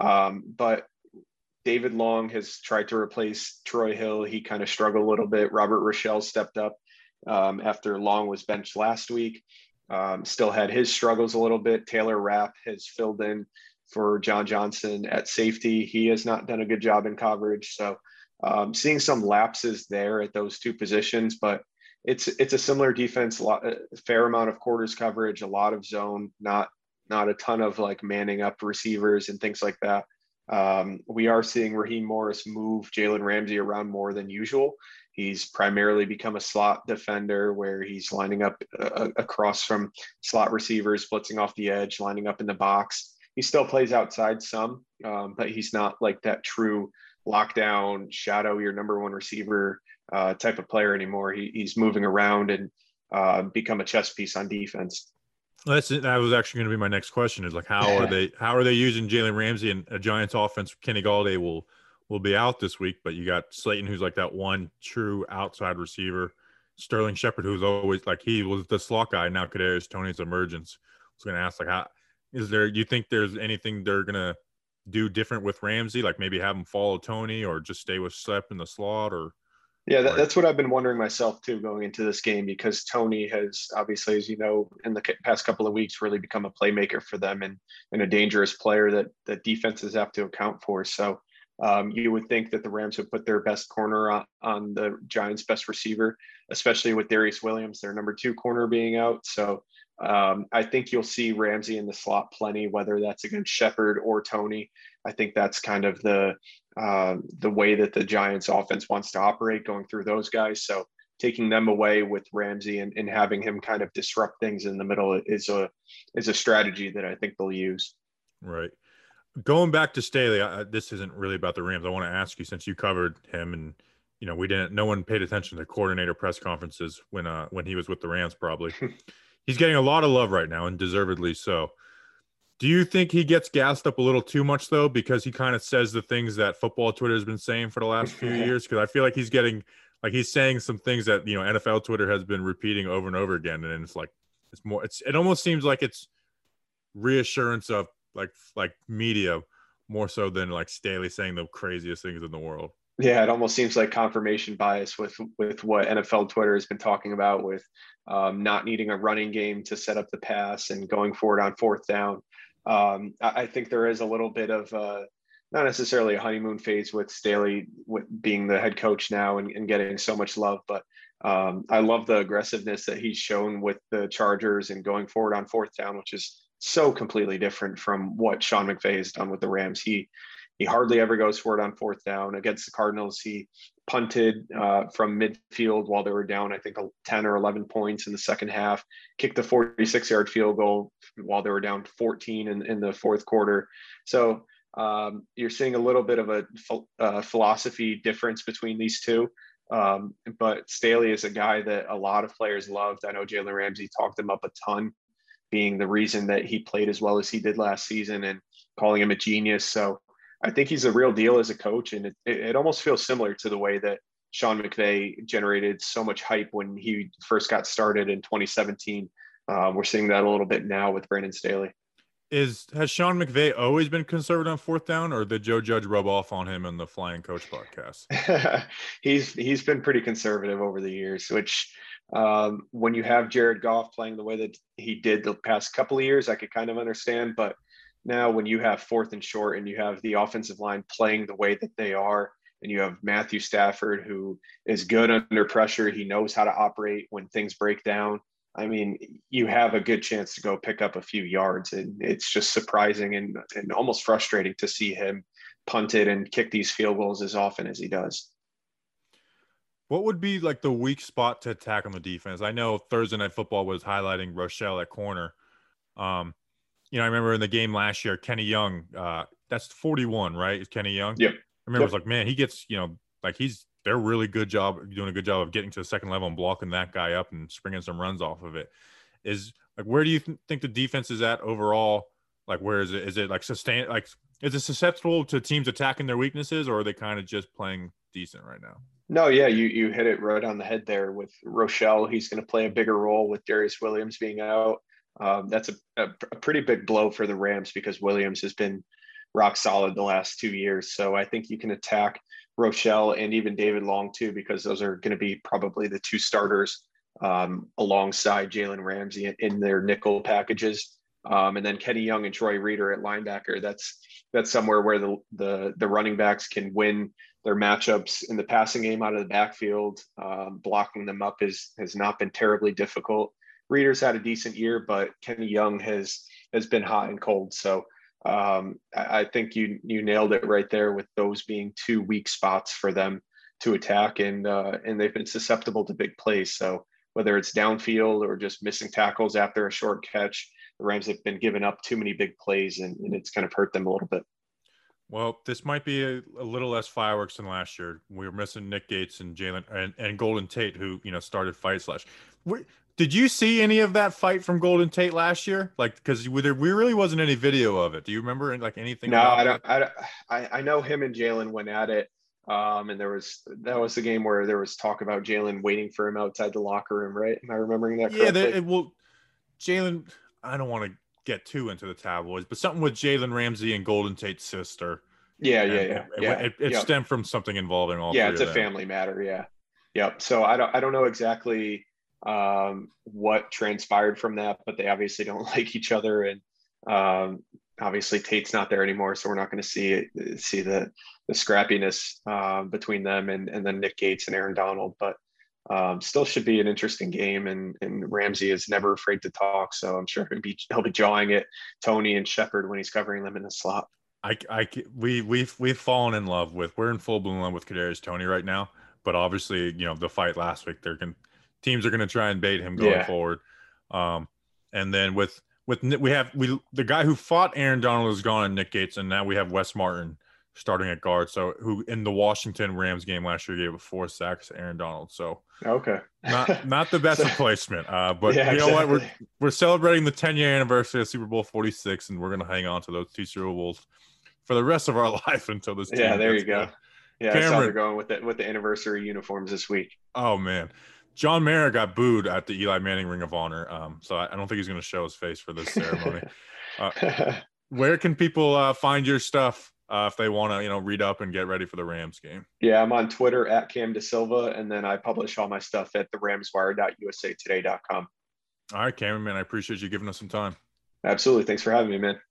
[SPEAKER 5] But David Long has tried to replace Troy Hill. He kind of struggled a little bit. Robert Rochelle stepped up after Long was benched last week. Still had his struggles a little bit. Taylor Rapp has filled in for John Johnson at safety. He has not done a good job in coverage. So seeing some lapses there at those two positions, but it's a similar defense, a fair amount of quarters coverage, a lot of zone, not a ton of like manning up receivers and things like that. We are seeing Raheem Morris move Jalen Ramsey around more than usual. He's primarily become a slot defender where he's lining up across from slot receivers, blitzing off the edge, lining up in the box. He still plays outside some, but he's not like that true lockdown, shadow your number one receiver type of player anymore. He's moving around and become a chess piece on defense.
[SPEAKER 2] That was actually going to be my next question is like, how are they using Jalen Ramsey, and a Giants offense? Kenny Galladay will be out this week, but you got Slayton, who's like that one true outside receiver. Sterling Shepard, who's always like, he was the slot guy. Now Kadarius Toney's emergence. I was going to ask, like, do you think there's anything they're going to do different with Ramsey? Like maybe have him follow Toney or just stay with Slep in the slot, or?
[SPEAKER 5] Yeah, that's what I've been wondering myself too, going into this game, because Toney has obviously, as you know, in the past couple of weeks, really become a playmaker for them and a dangerous player that defenses have to account for. So you would think that the Rams would put their best corner on the Giants' best receiver, especially with Darius Williams, their number 2 corner, being out. So I think you'll see Ramsey in the slot plenty, whether that's against Shepard or Toney. I think that's kind of the way that the Giants offense wants to operate, going through those guys. So taking them away with Ramsey and having him kind of disrupt things in the middle is a strategy that I think they'll use.
[SPEAKER 2] Right. Going back to Staley, this isn't really about the Rams. I want to ask you, since you covered him, and no one paid attention to coordinator press conferences when he was with the Rams. Probably he's getting a lot of love right now, and deservedly so. Do you think he gets gassed up a little too much, though, because he kind of says the things that football Twitter has been saying for the last few years? Because I feel like he's saying some things that NFL Twitter has been repeating over and over again, and it almost seems like it's reassurance of like media more so than like Staley saying the craziest things in the world.
[SPEAKER 5] Yeah, it almost seems like confirmation bias with what NFL Twitter has been talking about, with not needing a running game to set up the pass and going forward on 4th down. I think there is a little bit of not necessarily a honeymoon phase with Staley being the head coach now and getting so much love, but I love the aggressiveness that he's shown with the Chargers and going forward on 4th down, which is so completely different from what Sean McVay has done with the Rams. He hardly ever goes for it on 4th down. Against the Cardinals, he punted from midfield while they were down, I think, 10 or 11 points in the second half, kicked the 46-yard field goal while they were down 14 in the 4th quarter. So you're seeing a little bit of a philosophy difference between these two. But Staley is a guy that a lot of players loved. I know Jalen Ramsey talked him up a ton, being the reason that he played as well as he did last season and calling him a genius. So I think he's a real deal as a coach, and it almost feels similar to the way that Sean McVay generated so much hype when he first got started in 2017. We're seeing that a little bit now with Brandon Staley.
[SPEAKER 2] Has Sean McVay always been conservative on 4th down, or did Joe Judge rub off on him in the Flying Coach podcast?
[SPEAKER 5] He's been pretty conservative over the years, which when you have Jared Goff playing the way that he did the past couple of years, I could kind of understand. But now when you have 4th and short and you have the offensive line playing the way that they are, and you have Matthew Stafford, who is good under pressure, he knows how to operate when things break down. I mean, you have a good chance to go pick up a few yards, and it's just surprising and almost frustrating to see him punt it and kick these field goals as often as he does.
[SPEAKER 2] What would be like the weak spot to attack on the defense? I know Thursday Night Football was highlighting Rochelle at corner. I remember in the game last year, Kenny Young, that's 41, right? Is Kenny Young?
[SPEAKER 5] Yep.
[SPEAKER 2] I remember It was like, man, he gets, he's they're doing a good job of getting to the second level and blocking that guy up and springing some runs off of it. Is like, where do you think the defense is at overall? Like, where is it? Is it like sustain? Like, is it susceptible to teams attacking their weaknesses, or are they kind of just playing decent right now?
[SPEAKER 5] No, yeah, you hit it right on the head there with Rochelle. He's going to play a bigger role with Darius Williams being out. That's a pretty big blow for the Rams because Williams has been rock solid the last 2 years. So I think you can attack Rochelle and even David Long too, because those are going to be probably the two starters alongside Jalen Ramsey in their nickel packages. And then Kenny Young and Troy Reeder at linebacker. That's somewhere where the running backs can win their matchups in the passing game out of the backfield. Blocking them up has not been terribly difficult. Reeder's had a decent year, but Kenny Young has been hot and cold. So I think you nailed it right there with those being two weak spots for them to attack, and they've been susceptible to big plays. So whether it's downfield or just missing tackles after a short catch, the Rams have been giving up too many big plays, and it's kind of hurt them a little bit.
[SPEAKER 2] Well, this might be a little less fireworks than last year. We were missing Nick Gates and Jalen and Golden Tate, who started fights last. Did you see any of that fight from Golden Tate last year? Like, because there really wasn't any video of it. Do you remember like anything?
[SPEAKER 5] No, I don't. I know him and Jalen went at it, and that was the game where there was talk about Jalen waiting for him outside the locker room, right? Am I remembering that correctly?
[SPEAKER 2] Yeah, Jalen. I don't want to get too into the tabloids, but something with Jalen Ramsey and Golden Tate's sister.
[SPEAKER 5] Yeah.
[SPEAKER 2] It stemmed from something involving all.
[SPEAKER 5] Yeah,
[SPEAKER 2] three
[SPEAKER 5] it's
[SPEAKER 2] of
[SPEAKER 5] a
[SPEAKER 2] them.
[SPEAKER 5] family matter. Yeah, yep. So I don't know exactly what transpired from that, but they obviously don't like each other, and obviously Tate's not there anymore, so we're not going to see the scrappiness between them and then Nick Gates and Aaron Donald, but still should be an interesting game, and Ramsey is never afraid to talk, so I'm sure he'll be jawing at Tony and Shepard when he's covering them in the slot.
[SPEAKER 2] We've fallen in love with, we're in full bloom love with Kadarius Toney right now, but obviously the fight last week, teams are going to try and bait him going forward. And then the guy who fought Aaron Donald is gone, and Nick Gates, and now we have Wes Martin starting at guard. So who in the Washington Rams game last year gave 4 sacks to Aaron Donald. So
[SPEAKER 5] okay,
[SPEAKER 2] not the best replacement. But you know what? We're celebrating the 10-year anniversary of Super Bowl 46, and we're going to hang on to those 2 Super Bowls for the rest of our life until this.
[SPEAKER 5] Yeah, there you go.
[SPEAKER 2] Good.
[SPEAKER 5] Yeah, Cameron, I saw they're going with the anniversary uniforms this week.
[SPEAKER 2] Oh man. John Mara got booed at the Eli Manning Ring of Honor, so I don't think he's going to show his face for this ceremony. Where can people find your stuff if they want to, read up and get ready for the Rams game?
[SPEAKER 5] Yeah, I'm on Twitter at Cam DeSilva, and then I publish all my stuff at theramswire.usatoday.com.
[SPEAKER 2] All right, Cameron, man, I appreciate you giving us some time.
[SPEAKER 5] Absolutely. Thanks for having me, man.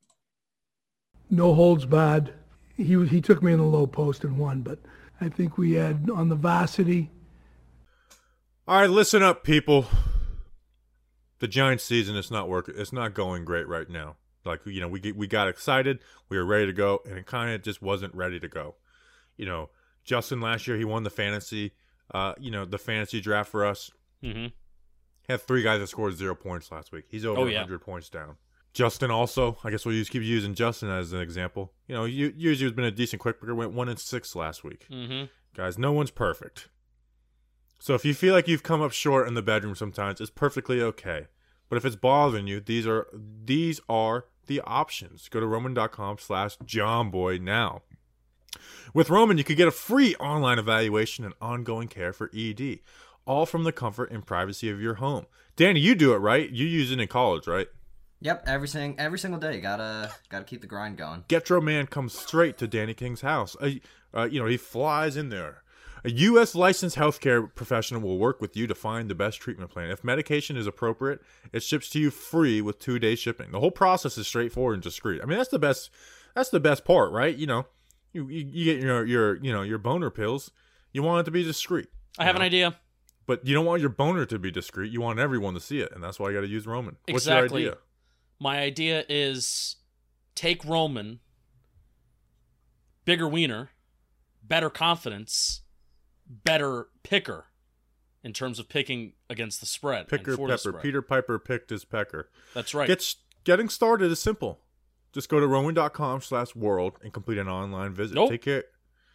[SPEAKER 6] No holds barred. He took me in the low post and won, but I think we had on the varsity.
[SPEAKER 2] All right, listen up, people. The Giants season is not working. It's not going great right now. Like, we got excited, we were ready to go, and it kind of just wasn't ready to go. Justin last year, he won the fantasy, the fantasy draft for us.
[SPEAKER 3] Mm-hmm.
[SPEAKER 2] Had 3 guys that scored 0 points last week. He's over 100 points down. Justin also, I guess we'll keep using Justin as an example. Usually has been a decent quick picker, went 1-6 last week.
[SPEAKER 3] Mm-hmm.
[SPEAKER 2] Guys, no one's perfect. So if you feel like you've come up short in the bedroom sometimes, it's perfectly okay. But if it's bothering you, these are the options. Go to roman.com/johnboy now. With Roman, you could get a free online evaluation and ongoing care for ED, all from the comfort and privacy of your home. Danny, you do it, right? You use it in college, right?
[SPEAKER 7] Yep, every single day. Gotta keep the grind going.
[SPEAKER 2] Getro Man comes straight to Danny King's house. He flies in there. A U.S. licensed healthcare professional will work with you to find the best treatment plan. If medication is appropriate, it ships to you free with 2-day shipping. The whole process is straightforward and discreet. I mean, that's the best part, right? You get your boner pills. You want it to be discreet.
[SPEAKER 3] I have an idea.
[SPEAKER 2] But you don't want your boner to be discreet. You want everyone to see it, and that's why you got to use Roman. What's
[SPEAKER 3] Exactly.
[SPEAKER 2] your idea?
[SPEAKER 3] My idea is take Roman, bigger wiener, better confidence, better picker in terms of picking against the spread.
[SPEAKER 2] Picker,
[SPEAKER 3] and for
[SPEAKER 2] pepper.
[SPEAKER 3] the spread.
[SPEAKER 2] Peter Piper picked his pecker.
[SPEAKER 3] That's right.
[SPEAKER 2] Getting started is simple. Just go to roman.com/world and complete an online visit.
[SPEAKER 3] Nope.
[SPEAKER 2] Take care.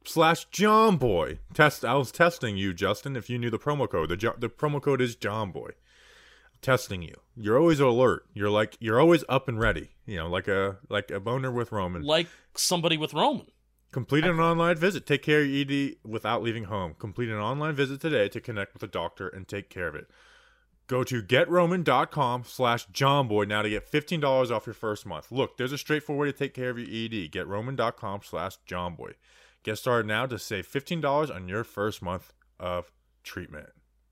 [SPEAKER 2] JohnBoy. I was testing you, Justin, if you knew the promo code. The promo code is JohnBoy. Testing you. You're always alert. You're always up and ready. You know, like a boner with Roman.
[SPEAKER 3] Like somebody with Roman.
[SPEAKER 2] Complete an online visit. Take care of your ED without leaving home. Complete an online visit today to connect with a doctor and take care of it. Go to GetRoman.com/JohnBoy now to get $15 off your first month. Look, there's a straightforward way to take care of your ED. GetRoman.com/JohnBoy. Get started now to save $15 on your first month of treatment.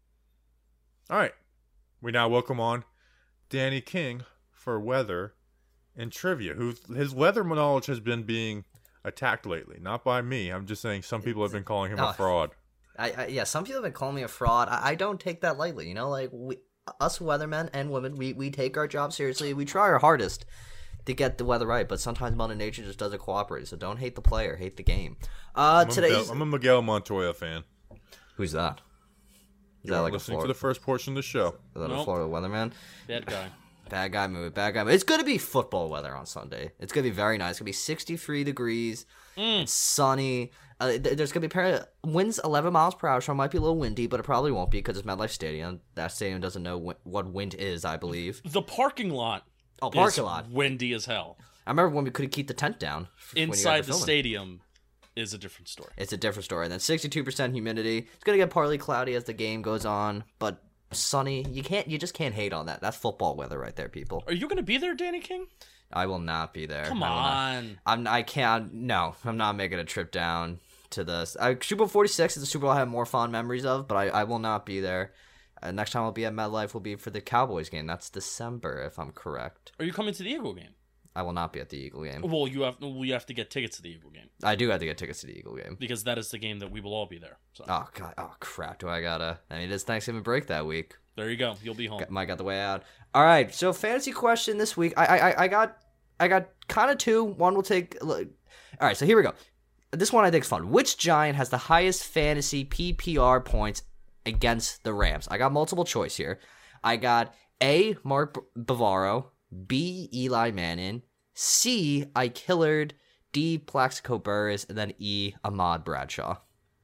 [SPEAKER 2] All right. We now welcome on Danny King for weather and trivia, his weather knowledge has been being attacked lately. Not by me. I'm just saying some people have been calling him a fraud.
[SPEAKER 7] Yeah, some people have been calling me a fraud. I don't take that lightly. You know, like us weathermen and women, we take our job seriously. We try our hardest to get the weather right, but sometimes Mother Nature just doesn't cooperate. So don't hate the player, hate the game.
[SPEAKER 2] I'm a Miguel Montoya fan.
[SPEAKER 7] Who's that? Is that like
[SPEAKER 2] listening to the first portion of the show?
[SPEAKER 7] Is that a Florida weatherman?
[SPEAKER 3] Bad guy.
[SPEAKER 7] Bad guy move. It's going to be football weather on Sunday. It's going to be very nice. It's going to be 63 degrees. It's sunny. There's going to be winds 11 miles per hour, so it might be a little windy, but it probably won't be because it's MetLife Stadium. That stadium doesn't know what wind is, I believe.
[SPEAKER 3] The parking lot. Windy as hell.
[SPEAKER 7] I remember when we couldn't keep the tent down.
[SPEAKER 3] Inside the stadium is a different story.
[SPEAKER 7] It's a different story. And then 62% humidity. It's going to get partly cloudy as the game goes on, but sunny. You just can't hate on that. That's football weather right there, people.
[SPEAKER 3] Are you going to be there, Danny King?
[SPEAKER 7] I will not be there.
[SPEAKER 3] Come on.
[SPEAKER 7] I can't. No, I'm not making a trip down to the Super Bowl 46 is a Super Bowl I have more fond memories of, but I will not be there. Next time I'll be at MetLife will be for the Cowboys game. That's December, if I'm correct.
[SPEAKER 3] Are you coming to the Eagle game?
[SPEAKER 7] I will not be at the Eagle game.
[SPEAKER 3] Well, you have to get tickets to the Eagle game.
[SPEAKER 7] I do have to get tickets to the Eagle game.
[SPEAKER 3] Because that is the game that we will all be there. So.
[SPEAKER 7] Oh, God. Oh, crap. I mean, it's Thanksgiving break that week.
[SPEAKER 3] There you go. You'll be home.
[SPEAKER 7] Mike got the way out. All right. So, fantasy question this week. I got kind of two. One will take... All right. So, here we go. This one I think is fun. Which Giant has the highest fantasy PPR points against the Rams? I got multiple choice here. I got A, Mark Bavaro, B, Eli Manning, C, Ike Hillard, D, Plaxico Burress, and then E, Ahmad Bradshaw.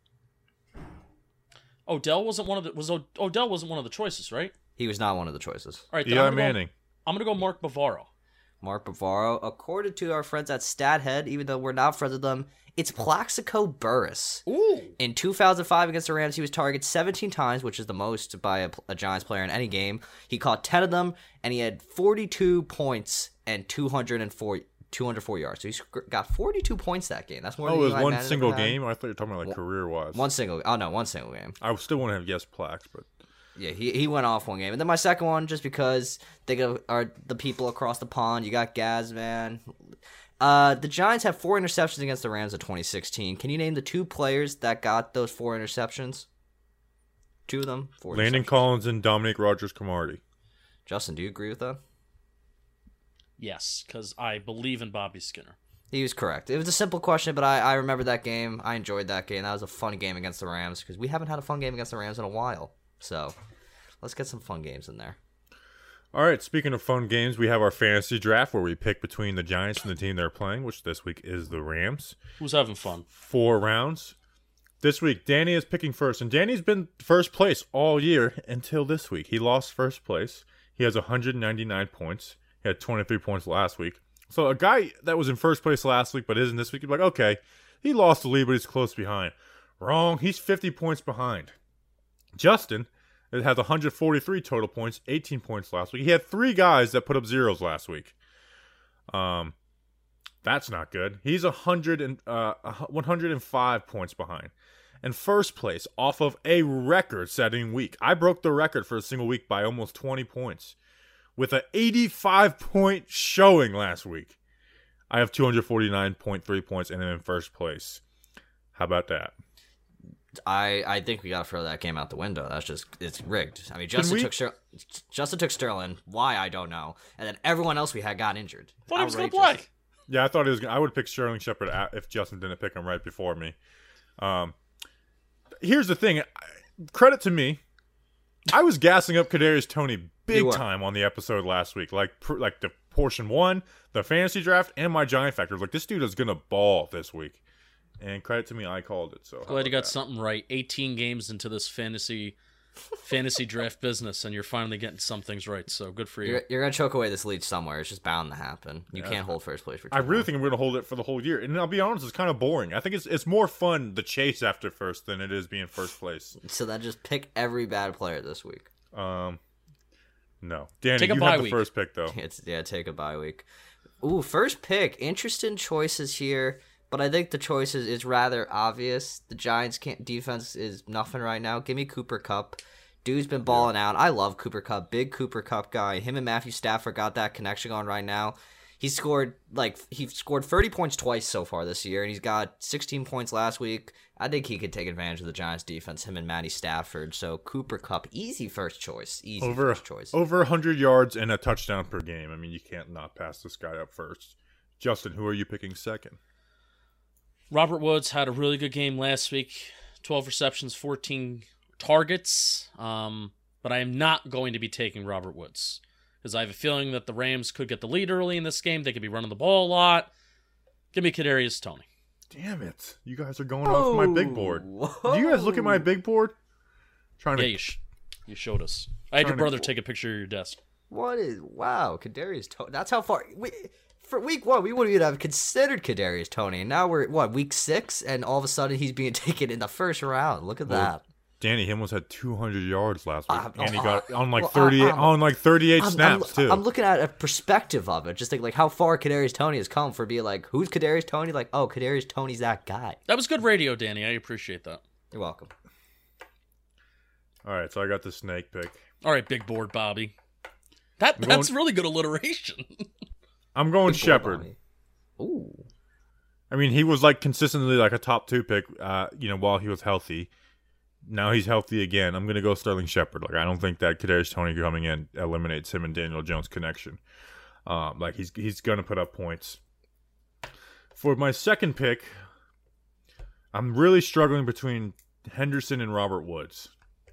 [SPEAKER 3] Odell wasn't one of the choices, right?
[SPEAKER 7] He was not one of the choices.
[SPEAKER 3] All right,
[SPEAKER 2] Eli Manning.
[SPEAKER 3] I'm gonna go Mark Bavaro.
[SPEAKER 7] Mark Bavaro, according to our friends at StatHead, even though we're not friends with them, it's Plaxico Burress.
[SPEAKER 3] Ooh.
[SPEAKER 7] In 2005 against the Rams, he was targeted 17 times, which is the most by a Giants player in any game. He caught 10 of them, and he had 42 points and 204 yards. So he got 42 points that game. That's more than
[SPEAKER 2] it was
[SPEAKER 7] Eli
[SPEAKER 2] one
[SPEAKER 7] Manning
[SPEAKER 2] single
[SPEAKER 7] ever had.
[SPEAKER 2] game? I thought you were talking about career-wise.
[SPEAKER 7] One single game.
[SPEAKER 2] I still want to have guessed Plax, but...
[SPEAKER 7] Yeah, he went off one game. And then my second one, just because they are the people across the pond, you got Gaz, man. The Giants have 4 interceptions against the Rams in 2016. Can you name the 2 players that got those 4 interceptions? 2 of them? 4
[SPEAKER 2] Landon Collins and Dominic Rodgers-Cromartie.
[SPEAKER 7] Justin, do you agree with that?
[SPEAKER 3] Yes, because I believe in Bobby Skinner.
[SPEAKER 7] He was correct. It was a simple question, but I remember that game. I enjoyed that game. That was a fun game against the Rams because we haven't had a fun game against the Rams in a while. So let's get some fun games in there.
[SPEAKER 2] All right, speaking of fun games, we have our fantasy draft where we pick between the Giants and the team they're playing, which this week is the Rams.
[SPEAKER 3] Who's having fun? 4
[SPEAKER 2] rounds. This week, Danny is picking first, and Danny's been first place all year until this week. He lost first place. He has 199 points. He had 23 points last week. So a guy that was in first place last week but isn't this week, you're like, okay, he lost the lead, but he's close behind. Wrong. He's 50 points behind. Justin has 143 total points, 18 points last week. He had 3 guys that put up zeros last week. That's not good. He's 105 points behind. And first place off of a record-setting week. I broke the record for a single week by almost 20 points. With an 85-point showing last week. I have 249.3 points and I'm in first place. How about that?
[SPEAKER 7] I think we got to throw that game out the window. It's rigged. I mean, Justin took Sterling. Why, I don't know. And then everyone else we had got injured.
[SPEAKER 3] Thought he was going to play.
[SPEAKER 2] Yeah, I thought he was. I would pick Sterling Shepard if Justin didn't pick him right before me. Here's the thing. Credit to me. I was gassing up Kadarius Toney big time on the episode last week. Like the portion 1, the fantasy draft, and my Giant factor. Like, this dude is going to ball this week. And credit to me, I called it. So how
[SPEAKER 3] Glad you
[SPEAKER 2] about
[SPEAKER 3] got
[SPEAKER 2] that?
[SPEAKER 3] something right. 18 games into this fantasy draft business, and you're finally getting some things right. So good for you.
[SPEAKER 7] You're gonna choke away this lead somewhere. It's just bound to happen. You can't hold first place for too
[SPEAKER 2] I really
[SPEAKER 7] long.
[SPEAKER 2] think I'm going to hold it for the whole year. And I'll be honest, it's kind of boring. I think it's more fun the chase after first than it is being first place.
[SPEAKER 7] So then just pick every bad player this week.
[SPEAKER 2] No. Danny,
[SPEAKER 3] Take a
[SPEAKER 2] you
[SPEAKER 3] bye
[SPEAKER 2] have the
[SPEAKER 3] week.
[SPEAKER 2] first pick, though.
[SPEAKER 7] Take a bye week. Ooh, first pick. Interesting choices here, but I think the choices is rather obvious. The Giants can't defense is nothing right now. Give me Cooper Kupp. Dude's been balling out. I love Cooper Kupp. Big Cooper Kupp guy. Him and Matthew Stafford got that connection going right now. He scored 30 points twice so far this year, and he's got 16 points last week. I think he could take advantage of the Giants defense, him and Matty Stafford. So Cooper Kupp, easy first choice. First choice.
[SPEAKER 2] Over 100 yards and a touchdown per game. I mean, you can't not pass this guy up first. Justin, who are you picking second?
[SPEAKER 3] Robert Woods had a really good game last week. 12 receptions, 14 targets. But I am not going to be taking Robert Woods, because I have a feeling that the Rams could get the lead early in this game. They could be running the ball a lot. Give me Kadarius Toney.
[SPEAKER 2] Damn it. You guys are going off my big board. Do you guys look at my big board? Trying to
[SPEAKER 3] Yeah, you showed us. I had your brother take a picture of your desk.
[SPEAKER 7] Wow, Kadarius Toney. That's how far for week 1 we wouldn't even have considered Kadarius Toney, and now we're week 6, and all of a sudden he's being taken in the first round. Look at that.
[SPEAKER 2] Danny, he almost had 200 yards last week, and he got on like
[SPEAKER 7] well,
[SPEAKER 2] 38 snaps too.
[SPEAKER 7] I'm looking at a perspective of it, just like how far Kadarius Toney has come for being like, who's Kadarius Toney? Like, oh, Kadarius Toney's that guy.
[SPEAKER 3] That was good radio, Danny. I appreciate that.
[SPEAKER 7] You're welcome.
[SPEAKER 2] All right, so I got the snake pick.
[SPEAKER 3] All right, big board, Bobby. That's really good alliteration.
[SPEAKER 2] I'm going
[SPEAKER 7] Big boy
[SPEAKER 2] Shepard.
[SPEAKER 7] Bobby. Ooh.
[SPEAKER 2] I mean, he was like consistently like a top 2 pick, while he was healthy. Now he's healthy again. I'm going to go Sterling Shepard. Like, I don't think that Kadarius Toney coming in eliminates him and Daniel Jones' connection. He's going to put up points. For my second pick, I'm really struggling between Henderson and Robert Woods.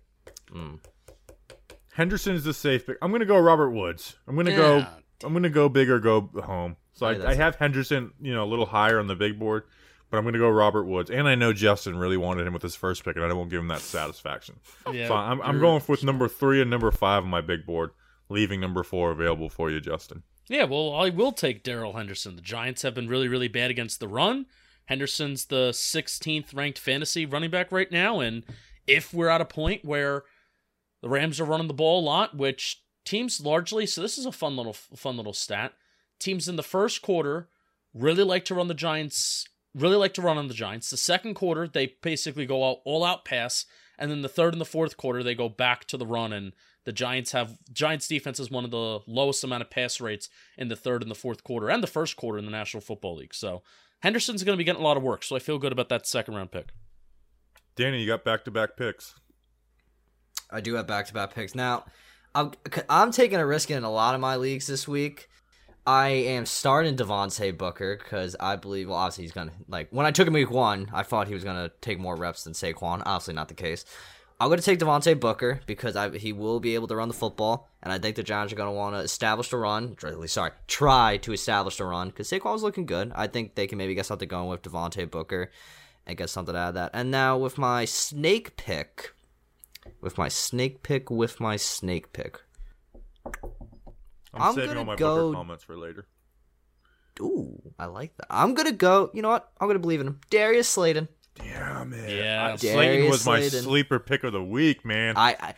[SPEAKER 2] Henderson is the safe pick. I'm going to go Robert Woods. I'm going to go big or go home. So I have Henderson, a little higher on the big board. But I'm going to go Robert Woods. And I know Justin really wanted him with his first pick, and I won't give him that satisfaction.
[SPEAKER 3] Yeah,
[SPEAKER 2] so I'm going with number 3 and number 5 on my big board, leaving number 4 available for you, Justin.
[SPEAKER 3] Yeah, well, I will take Darrell Henderson. The Giants have been really, really bad against the run. Henderson's the 16th ranked fantasy running back right now, and if we're at a point where the Rams are running the ball a lot, which teams largely, so this is a fun little stat. Teams in the first quarter really like to run on the Giants. The second quarter, they basically go all out pass, and then the third and the fourth quarter, they go back to the run, and the Giants defense is one of the lowest amount of pass rates in the third and the fourth quarter, and the first quarter in the National Football League. So Henderson's going to be getting a lot of work, so I feel good about that second round pick.
[SPEAKER 2] Danny, you got back-to-back picks.
[SPEAKER 7] I do have back-to-back picks. Now, I'm taking a risk in a lot of my leagues this week. I am starting Devontae Booker because I believe, well, obviously he's going to, when I took him week 1, I thought he was going to take more reps than Saquon. Obviously not the case. I'm going to take Devontae Booker because he will be able to run the football, and I think the Giants are going to want to try to establish the run because Saquon's looking good. I think they can maybe get something going with Devontae Booker and get something out of that. And now with my snake pick,
[SPEAKER 2] I'm saving all my Booker comments for later.
[SPEAKER 7] Ooh, I like that. I'm going to go, you know what? I'm going to believe in him. Darius Slayton.
[SPEAKER 2] Damn it.
[SPEAKER 3] Yeah.
[SPEAKER 2] Slayton was my sleeper pick of the week, man.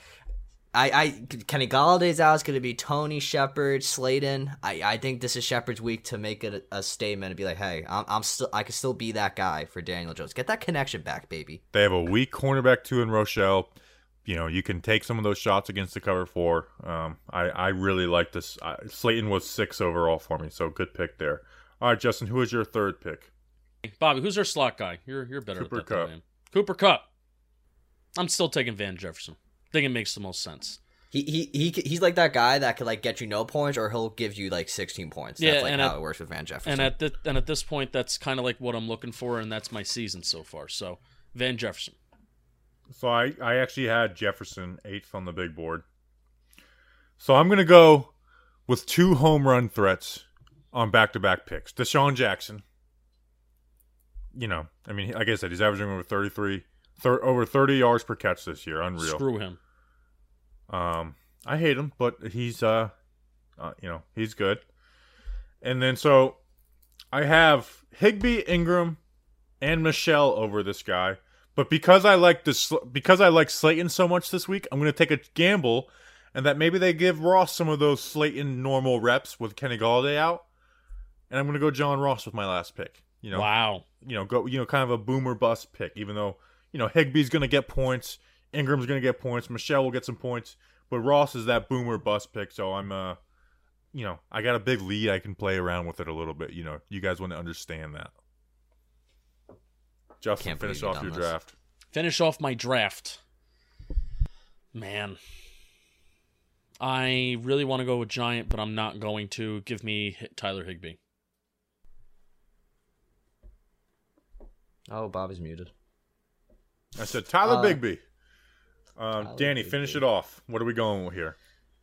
[SPEAKER 7] Kenny Galladay's out. It's going to be Toney, Shepard, Slayton. I think this is Shepard's week to make it a statement and be like, hey, I can still be that guy for Daniel Jones. Get that connection back, baby.
[SPEAKER 2] They have a weak cornerback too in Rochelle. You can take some of those shots against the cover 4. I really like this. Slayton was 6 overall for me, so good pick there. All right, Justin, who is your third pick?
[SPEAKER 3] Bobby, who's our slot guy? You're better
[SPEAKER 2] Cooper
[SPEAKER 3] at that
[SPEAKER 2] Kupp.
[SPEAKER 3] than I am. Cooper Kupp. I'm still taking Van Jefferson. I think it makes the most sense.
[SPEAKER 7] He's like that guy that could get you no points, or he'll give you 16 points. That's how it works with Van Jefferson.
[SPEAKER 3] And at this point, that's kind of like what I'm looking for, and that's my season so far. So Van Jefferson.
[SPEAKER 2] So I actually had Jefferson 8th on the big board. So I'm going to go with 2 home run threats on back-to-back picks. Deshaun Jackson I mean, like I said, he's averaging over 30 yards per catch this year. Unreal.
[SPEAKER 3] Screw him.
[SPEAKER 2] I hate him, but he's he's good. And then so I have Higbee, Ingram, and Michelle over this guy. But because I like Slayton so much this week, I'm going to take a gamble, and that maybe they give Ross some of those Slayton normal reps with Kenny Galladay out, and I'm going to go John Ross with my last pick.
[SPEAKER 3] Wow.
[SPEAKER 2] Kind of a boomer bust pick. Even though Higbee's going to get points, Ingram's going to get points, Michelle will get some points, but Ross is that boomer bust pick. So I'm I got a big lead. I can play around with it a little bit. You guys want to understand that. Justin, finish off your draft.
[SPEAKER 3] Finish off my draft. Man. I really want to go with Giant, but I'm not going to. Give me Tyler Higbee.
[SPEAKER 7] Oh, Bobby's muted.
[SPEAKER 2] I said Tyler Bigbie. Danny,
[SPEAKER 7] Bigbie.
[SPEAKER 2] finish it off. What are we going with here?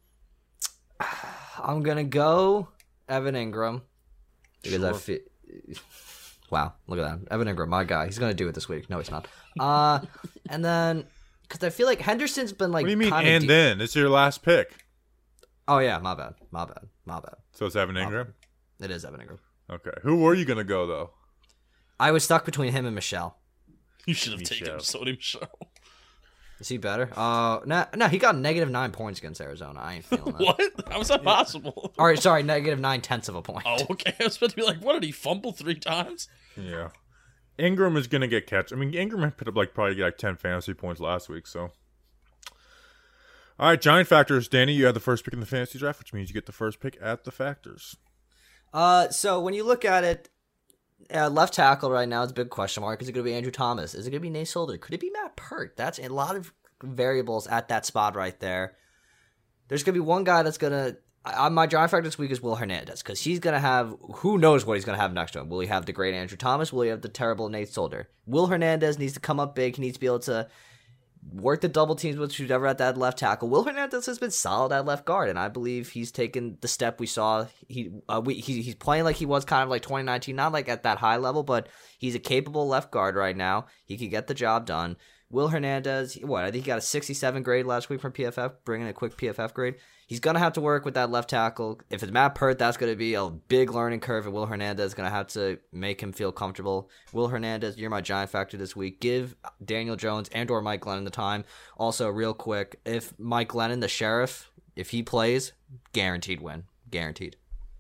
[SPEAKER 7] I'm going to go Evan Ingram. Because I feel... Wow, look at that. Evan Ingram, my guy. He's going to do it this week. No, he's not. And then, because I feel like Henderson's been like...
[SPEAKER 2] What do you mean, then? It's your last pick.
[SPEAKER 7] Oh, yeah, my bad.
[SPEAKER 2] So it's Evan Ingram?
[SPEAKER 7] It is Evan Ingram.
[SPEAKER 2] Okay. Who were you going to go, though?
[SPEAKER 7] I was stuck between him and Michelle.
[SPEAKER 3] You should have taken Sony Michelle.
[SPEAKER 7] Is he better? No, he got -9 points against Arizona. I ain't feeling that.
[SPEAKER 3] What? How is that possible?
[SPEAKER 7] All right, sorry, -9/10 of a point.
[SPEAKER 3] Oh, okay. I was about to be like, what, did he fumble 3 times?
[SPEAKER 2] Yeah. Ingram is going to get catch. I mean, Ingram put up probably 10 fantasy points last week, so. All right, Giant Factors. Danny, you had the first pick in the fantasy draft, which means you get the first pick at the Factors.
[SPEAKER 7] So when you look at it, left tackle right now, it's a big question mark. Is it going to be Andrew Thomas? Is it going to be Nate Solder? Could it be Matt Pert? That's a lot of variables at that spot right there. There's going to be one guy that's going to... my Giant Factor this week is Will Hernandez, because he's going to have... Who knows what he's going to have next to him? Will he have the great Andrew Thomas? Will he have the terrible Nate Solder? Will Hernandez needs to come up big. He needs to be able to work the double teams with who's ever at that left tackle. Will Hernandez has been solid at left guard, and I believe he's taken the step we saw. He's playing like he was kind of like 2019, not like at that high level, but he's a capable left guard right now. He could get the job done. Will Hernandez, I think he got a 67 grade last week from PFF, bringing a quick PFF grade. He's going to have to work with that left tackle. If it's Matt Pert, that's going to be a big learning curve, and Will Hernandez is going to have to make him feel comfortable. Will Hernandez, you're my Giant Factor this week. Give Daniel Jones and or Mike Glennon the time. Also, real quick, if Mike Glennon, the sheriff, if he plays, guaranteed win. Guaranteed.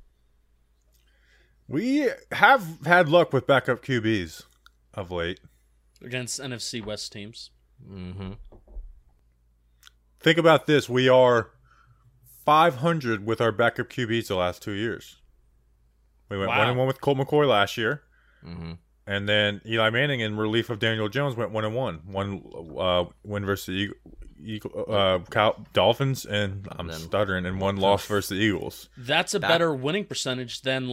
[SPEAKER 2] We have had luck with backup QBs of late.
[SPEAKER 3] Against NFC West teams.
[SPEAKER 7] Mm-hmm.
[SPEAKER 2] Think about this. We are 500 with our backup QBs the last 2 years. We went 1-1 with Colt McCoy last year.
[SPEAKER 7] Mm-hmm.
[SPEAKER 2] And then Eli Manning, in relief of Daniel Jones, went 1-1. One win versus the Dolphins, and I'm stuttering, and one loss versus the Eagles.
[SPEAKER 3] That's a better winning percentage than,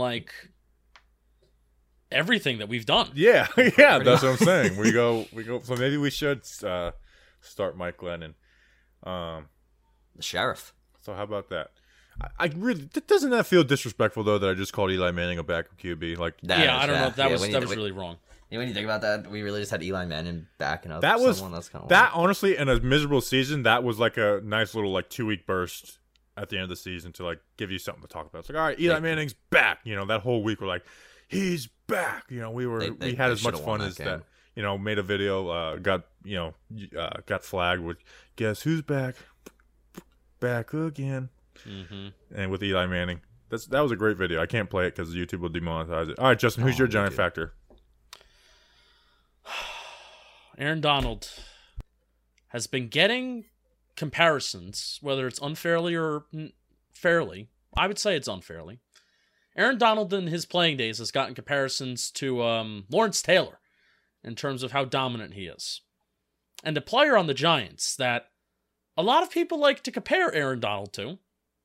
[SPEAKER 3] everything that we've done.
[SPEAKER 2] Yeah, that's what I'm saying. We go. So maybe we should start Mike Glennon.
[SPEAKER 7] The sheriff.
[SPEAKER 2] So how about that? I really doesn't that feel disrespectful though that I just called Eli Manning a backup QB?
[SPEAKER 3] I don't know. That was really wrong.
[SPEAKER 7] When you think about that, we really just had Eli Manning backing up.
[SPEAKER 2] That was
[SPEAKER 7] someone that's kind of
[SPEAKER 2] that honestly in a miserable season. That was like a nice little 2-week burst at the end of the season to give you something to talk about. It's like, all right, Eli Manning's back. That whole week we're like, he's back. We had as much fun as that. Made a video. Got flagged with guess who's back again.
[SPEAKER 3] Mm-hmm.
[SPEAKER 2] And with Eli Manning, that was a great video. I can't play it because YouTube will demonetize it. All right, Justin, who's your Giant Factor?
[SPEAKER 3] Aaron Donald has been getting comparisons, whether it's unfairly or fairly. I would say it's unfairly. Aaron Donald in his playing days has gotten comparisons to Lawrence Taylor in terms of how dominant he is. And a player on the Giants that a lot of people like to compare Aaron Donald to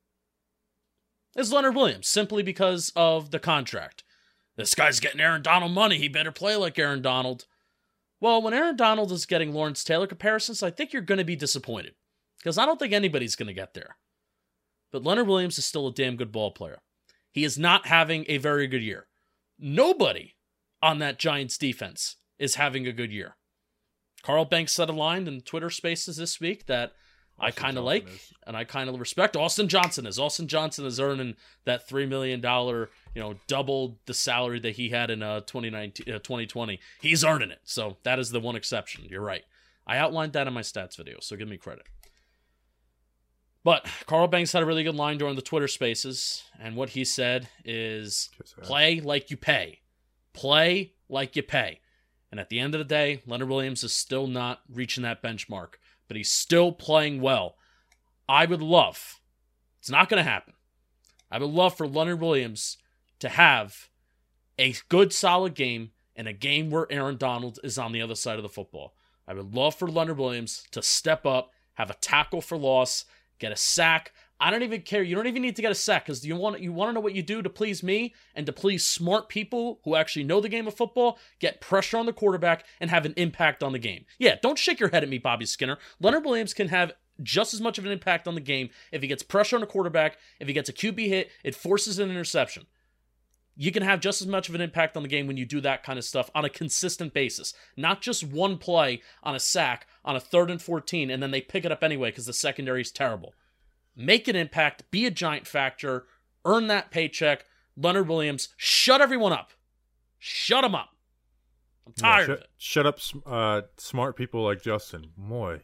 [SPEAKER 3] is Leonard Williams, simply because of the contract. This guy's getting Aaron Donald money. He better play like Aaron Donald. Well, when Aaron Donald is getting Lawrence Taylor comparisons, I think you're going to be disappointed. Because I don't think anybody's going to get there. But Leonard Williams is still a damn good ball player. He is not having a very good year. Nobody on that Giants defense is having a good year. Carl Banks set a line in Twitter Spaces this week that I kind of like and I kind of respect. Austin Johnson is earning that $3 million, double the salary that he had in 2020. He's earning it. So that is the one exception. You're right. I outlined that in my stats video, so give me credit. But Carl Banks had a really good line during the Twitter Spaces, and what he said is, play like you pay. Play like you pay. And at the end of the day, Leonard Williams is still not reaching that benchmark, but he's still playing well. I would love, it's not going to happen, I would love for Leonard Williams to have a good, solid game and a game where Aaron Donald is on the other side of the football. I would love for Leonard Williams to step up, have a tackle for loss, get a sack. I don't even care. You don't even need to get a sack because you want to know what you do to please me and to please smart people who actually know the game of football. Get pressure on the quarterback and have an impact on the game. Yeah, don't shake your head at me, Bobby Skinner. Leonard Williams can have just as much of an impact on the game if he gets pressure on the quarterback. If he gets a QB hit, it forces an interception. You can have just as much of an impact on the game when you do that kind of stuff on a consistent basis. Not just one play on a sack on a 3rd and 14 and then they pick it up anyway because the secondary is terrible. Make an impact, be a giant factor, earn that paycheck. Leonard Williams, shut everyone up. Shut them up. I'm tired of it.
[SPEAKER 2] Shut up smart people like Justin. Boy,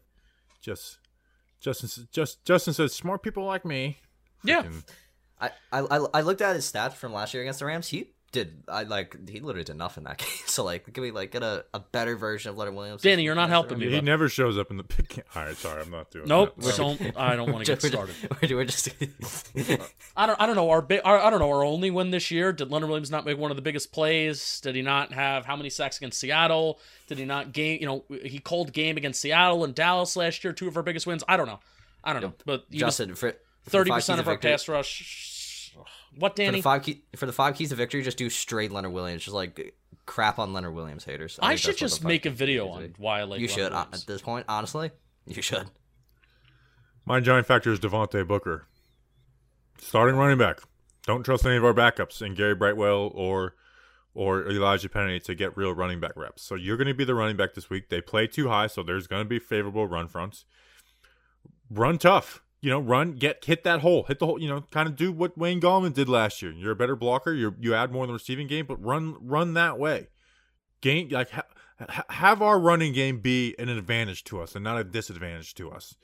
[SPEAKER 2] Justin says smart people like me.
[SPEAKER 3] Yeah.
[SPEAKER 7] I looked at his stats from last year against the Rams. He literally did nothing that game. So can we get a better version of Leonard Williams?
[SPEAKER 3] Danny, you're not helping me.
[SPEAKER 2] He never shows up in the pick. All right, sorry, I'm not doing.
[SPEAKER 3] Nope,
[SPEAKER 2] that.
[SPEAKER 3] I don't want to get started.
[SPEAKER 7] We're just.
[SPEAKER 3] I don't know our only win this year. Did Leonard Williams not make one of the biggest plays? Did he not have how many sacks against Seattle? Did he not he called game against Seattle and Dallas last year, 2 of our biggest wins. I don't know. But
[SPEAKER 7] Justin, for
[SPEAKER 3] 30% of our pass rush. What, Danny?
[SPEAKER 7] For the 5 keys to victory, just do straight Leonard Williams. Just crap on Leonard Williams haters.
[SPEAKER 3] I should just make a video on why I like
[SPEAKER 7] you
[SPEAKER 3] Leonard
[SPEAKER 7] should
[SPEAKER 3] Williams.
[SPEAKER 7] At this point, honestly, you should.
[SPEAKER 2] My giant factor is Devontae Booker, starting running back. Don't trust any of our backups in Gary Brightwell or Elijah Penny to get real running back reps. So you're going to be the running back this week. They play too high, so there's going to be favorable run fronts. Run tough. Hit that hole. Hit the hole, kind of do what Wayne Gallman did last year. You're a better blocker. You add more in the receiving game, but run that way. Have our running game be an advantage to us and not a disadvantage to us.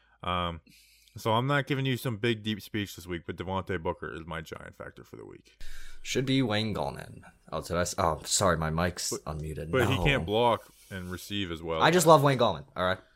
[SPEAKER 2] So I'm not giving you some big, deep speech this week, but Devontae Booker is my giant factor for the week.
[SPEAKER 7] Should be Wayne Gallman. Oh, sorry, my mic's unmuted.
[SPEAKER 2] But he can't block and receive as well.
[SPEAKER 7] I just love Wayne Gallman, all right?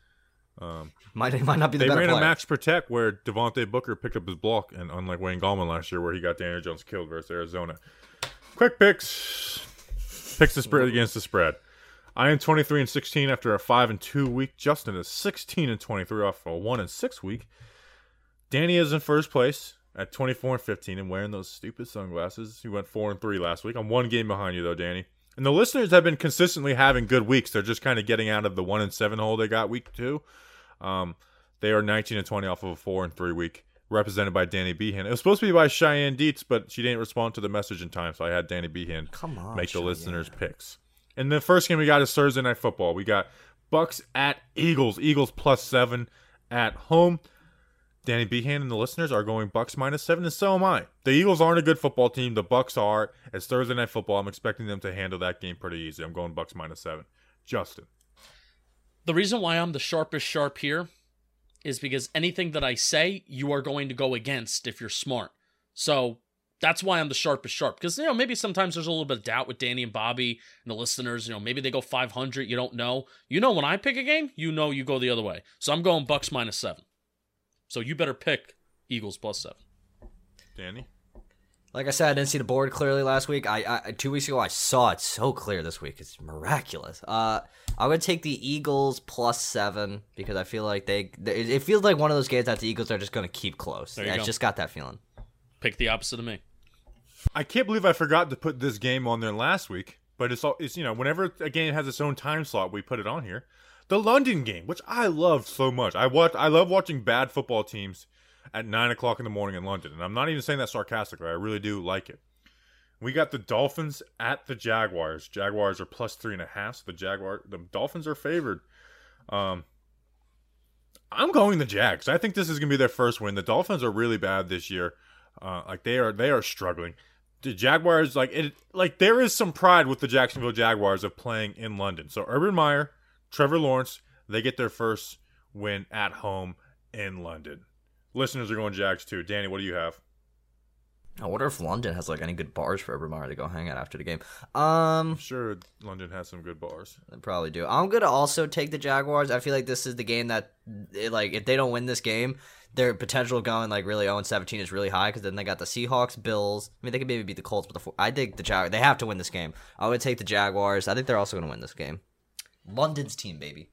[SPEAKER 7] Might not be the better player.
[SPEAKER 2] They ran a max protect where Devontae Booker picked up his block, and unlike Wayne Gallman last year where he got Daniel Jones killed versus Arizona. Quick picks. Picks the spread against the spread. I am 23-16 after a 5-2 week. Justin is 16-23 off a 1-6 week. Danny is in first place at 24-15 and wearing those stupid sunglasses. He went 4-3 last week. I'm 1 game behind you though, Danny. And the listeners have been consistently having good weeks. They're just kind of getting out of the 1-7 hole they got week 2. They are 19-20 off of a 4-3 week, represented by Danny Behan. It was supposed to be by Cheyenne Dietz, but she didn't respond to the message in time, so I had Danny Behan make the listeners' picks. And the first game we got is Thursday Night Football. We got Bucks at Eagles. Eagles +7 at home. Danny Behan and the listeners are going Bucks -7, and so am I. The Eagles aren't a good football team. The Bucks are. It's Thursday Night Football. I'm expecting them to handle that game pretty easy. I'm going Bucks -7. Justin.
[SPEAKER 3] The reason why I'm the sharpest sharp here is because anything that I say, you are going to go against if you're smart. So that's why I'm the sharpest sharp. Because, maybe sometimes there's a little bit of doubt with Danny and Bobby and the listeners. Maybe they go 500. You don't know. When I pick a game, you go the other way. So I'm going Bucks -7. So you better pick Eagles +7.
[SPEAKER 2] Danny?
[SPEAKER 7] Like I said, I didn't see the board clearly last week. I 2 weeks ago, I saw it so clear this week. It's miraculous. I would take the Eagles +7 because I feel like it feels like one of those games that the Eagles are just going to keep close. I just got that feeling.
[SPEAKER 3] Pick the opposite of me.
[SPEAKER 2] I can't believe I forgot to put this game on there last week, but it's whenever a game has its own time slot, we put it on here. The London game, which I love so much. I love watching bad football teams at 9 o'clock in the morning in London, and I'm not even saying that sarcastically. I really do like it. We got the Dolphins at the Jaguars. Jaguars are plus 3.5. So the Dolphins are favored. I'm going the Jags. I think this is gonna be their first win. The Dolphins are really bad this year. They are struggling. The Jaguars, there is some pride with the Jacksonville Jaguars of playing in London. So Urban Meyer, Trevor Lawrence, they get their first win at home in London. Listeners are going Jags too. Danny, what do you have?
[SPEAKER 7] I wonder if London has any good bars for Urban Meyer to go hang out after the game.
[SPEAKER 2] I'm sure London has some good bars.
[SPEAKER 7] They probably do. I'm gonna also take the Jaguars. I feel like this is the game that, if they don't win this game, their potential of going really 0-17 is really high because then they got the Seahawks, Bills. I mean, they could maybe beat the Colts, but I think the Jaguars. They have to win this game. I would take the Jaguars. I think they're also gonna win this game. London's team, baby.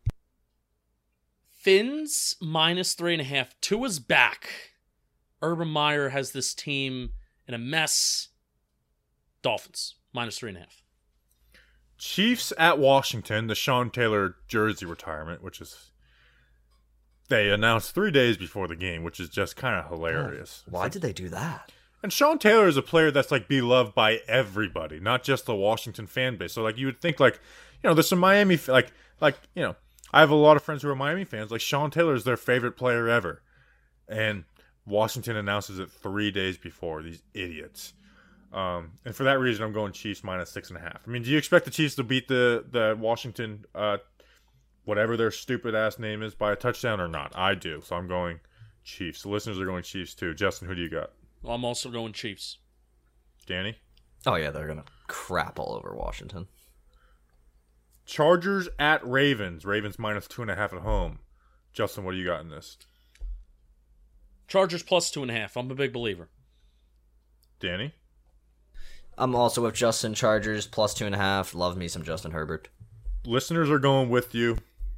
[SPEAKER 3] Fins minus 3.5. Tua's back. Urban Meyer has this team in a mess. Dolphins minus 3.5.
[SPEAKER 2] Chiefs at Washington. The Sean Taylor jersey retirement, which is they announced 3 days before the game, which is just kind of hilarious.
[SPEAKER 7] Why did they do that?
[SPEAKER 2] And Sean Taylor is a player that's beloved by everybody, not just the Washington fan base. So you would think there's some Miami I have a lot of friends who are Miami fans. Sean Taylor is their favorite player ever. And Washington announces it 3 days before. These idiots. And for that reason, I'm going Chiefs minus 6.5. I mean, do you expect the Chiefs to beat the Washington, whatever their stupid ass name is, by a touchdown or not? I do. So I'm going Chiefs. The listeners are going Chiefs too. Justin, who do you got?
[SPEAKER 3] Well, I'm also going Chiefs.
[SPEAKER 2] Danny?
[SPEAKER 7] Oh, yeah, they're going to crap all over Washington.
[SPEAKER 2] Chargers at Ravens. Ravens minus 2.5 at home. Justin, what do you got in this?
[SPEAKER 3] Chargers plus 2.5. I'm a big believer.
[SPEAKER 2] Danny?
[SPEAKER 7] I'm also with Justin. Chargers plus 2.5. Love me some Justin Herbert.
[SPEAKER 2] Listeners are going with you.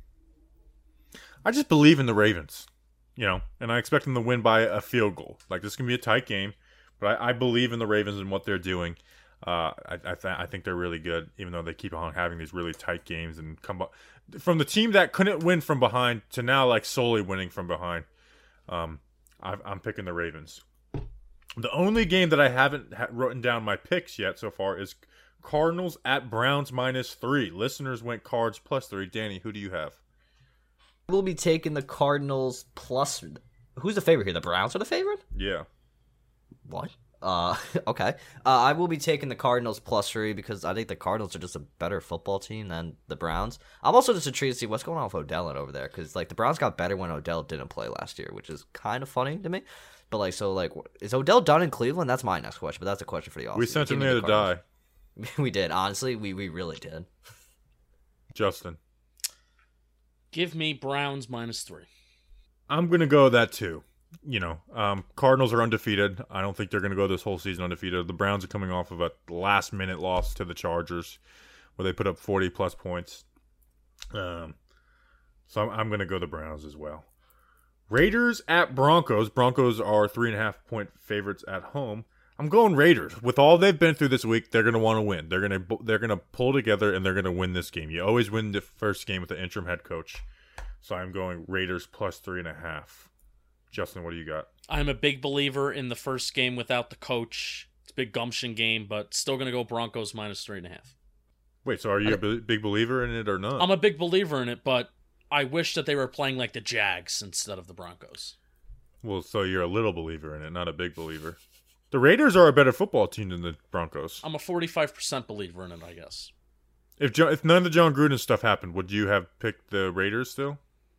[SPEAKER 2] I just believe in the Ravens, and I expect them to win by a field goal. This can be a tight game, but I believe in the Ravens and what they're doing. I think they're really good, even though they keep on having these really tight games and come up from the team that couldn't win from behind to now solely winning from behind. I'm picking the Ravens. The only game that I haven't written down my picks yet so far is Cardinals at Browns minus 3. Listeners went Cards plus 3. Danny, who do you have?
[SPEAKER 7] We'll be taking the Cardinals plus. Who's the favorite here? The Browns are the favorite?
[SPEAKER 2] Yeah.
[SPEAKER 7] What? Okay. I will be taking the Cardinals plus 3 because I think the Cardinals are just a better football team than the Browns. I'm also just intrigued to see what's going on with Odell over there because the Browns got better when Odell didn't play last year, which is kind of funny to me. But is Odell done in Cleveland? That's my next question, but that's a question for the offseason.
[SPEAKER 2] We sent him there to die.
[SPEAKER 7] We did. Honestly, we really did.
[SPEAKER 2] Justin.
[SPEAKER 3] Give me Browns minus 3.
[SPEAKER 2] I'm going to go that too. Cardinals are undefeated. I don't think they're going to go this whole season undefeated. The Browns are coming off of a last-minute loss to the Chargers where they put up 40-plus points. So I'm going to go the Browns as well. Raiders at Broncos. Broncos are 3.5-point favorites at home. I'm going Raiders. With all they've been through this week, they're going to want to win. They're going to pull together and they're going to win this game. You always win the first game with the interim head coach. So I'm going Raiders plus 3.5. Justin, what do you got?
[SPEAKER 3] I'm a big believer in the first game without the coach. It's a big gumption game, but still going to go Broncos minus 3.5.
[SPEAKER 2] Wait, so are you a big believer in it or not?
[SPEAKER 3] I'm a big believer in it, but I wish that they were playing like the Jags instead of the Broncos.
[SPEAKER 2] Well, so you're a little believer in it, not a big believer. The Raiders are a better football team than the Broncos.
[SPEAKER 3] I'm a 45% believer in it, I guess.
[SPEAKER 2] If none of the John Gruden stuff happened, would you have picked the Raiders still?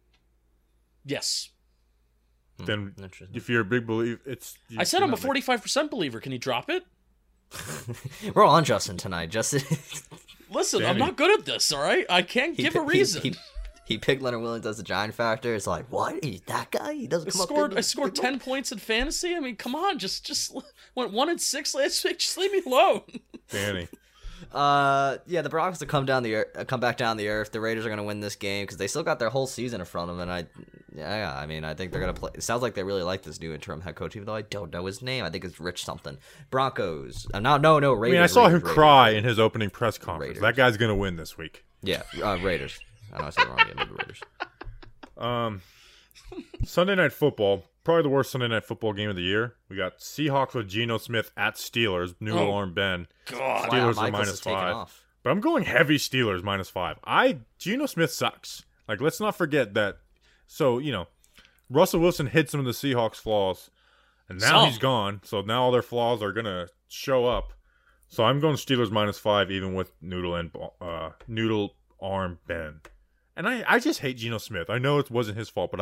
[SPEAKER 3] Yes.
[SPEAKER 2] Then if you're a big believer,
[SPEAKER 3] I said I'm a 45% believer. Can you drop it?
[SPEAKER 7] We're on Justin tonight. Justin.
[SPEAKER 3] Listen,
[SPEAKER 2] Danny.
[SPEAKER 3] I'm not good at this, all right? I can't give a reason.
[SPEAKER 7] He picked Leonard Williams as the Giant factor. It's what? He's that guy? He doesn't come up.
[SPEAKER 3] I scored 10 points in fantasy. I mean, come on. Just went 1-6 last week. Just leave me alone.
[SPEAKER 2] Danny.
[SPEAKER 7] Yeah, the Broncos will come back down the earth. The Raiders are going to win this game because they still got their whole season in front of them. And I think they're going to play. It sounds like they really like this new interim head coach, even though I don't know his name. I think it's Rich something. Broncos. No, Raiders.
[SPEAKER 2] I mean, I saw him cry in his opening press conference.
[SPEAKER 7] Raiders.
[SPEAKER 2] That guy's going to win this week.
[SPEAKER 7] Yeah, Raiders. I know I said it wrong. Yeah, maybe Raiders.
[SPEAKER 2] Sunday Night Football. probably the worst Sunday Night Football game of the year. We got Seahawks with Geno Smith at Steelers. New alarm Ben.
[SPEAKER 3] God.
[SPEAKER 2] Steelers
[SPEAKER 7] Wow,
[SPEAKER 2] are
[SPEAKER 7] Michaels is taking
[SPEAKER 2] -5.
[SPEAKER 7] off.
[SPEAKER 2] But I'm going heavy Steelers -5. Geno Smith sucks. Like, let's not forget that. So, Russell Wilson hid some of the Seahawks' flaws, and now he's gone. So now all their flaws are gonna show up. So I'm going Steelers -5, even with Noodle Arm Ben. And I just hate Geno Smith. I know it wasn't his fault, but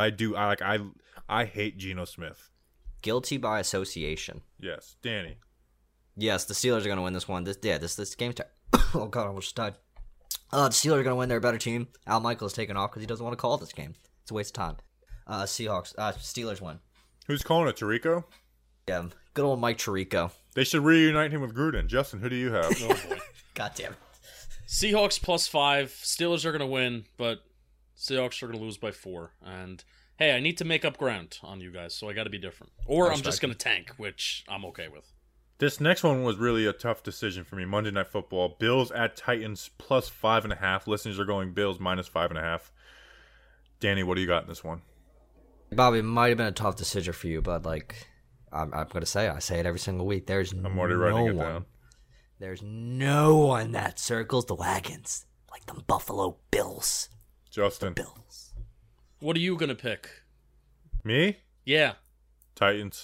[SPEAKER 2] I hate Geno Smith.
[SPEAKER 7] Guilty by association.
[SPEAKER 2] Yes, Danny.
[SPEAKER 7] Yes, the Steelers are going to win this one. This game's oh, God, I almost died. The Steelers are going to win. They're a better team. Al Michaels is taking off because he doesn't want to call this game. It's a waste of time. Steelers win.
[SPEAKER 2] Who's calling it, Tirico?
[SPEAKER 7] Yeah, good old Mike Tirico.
[SPEAKER 2] They should reunite him with Gruden. Justin, who do you have?
[SPEAKER 3] Oh boy.
[SPEAKER 7] God damn it.
[SPEAKER 3] Seahawks +5. Steelers are going to win, but Seahawks are going to lose by 4. And hey, I need to make up ground on you guys, so I got to be different. Or I'm just going to tank, which I'm okay with.
[SPEAKER 2] This next one was really a tough decision for me. Monday Night Football. Bills at Titans +5.5. Listeners are going Bills -5.5. Danny, what do you got in this one?
[SPEAKER 7] Bobby, it might have been a tough decision for you, but I'm going to say it. I say it every single week.
[SPEAKER 2] I'm already writing it down.
[SPEAKER 7] There's no one that circles the wagons like the Buffalo Bills.
[SPEAKER 2] Justin.
[SPEAKER 7] Bills.
[SPEAKER 3] What are you going to pick?
[SPEAKER 2] Me?
[SPEAKER 3] Yeah,
[SPEAKER 2] Titans.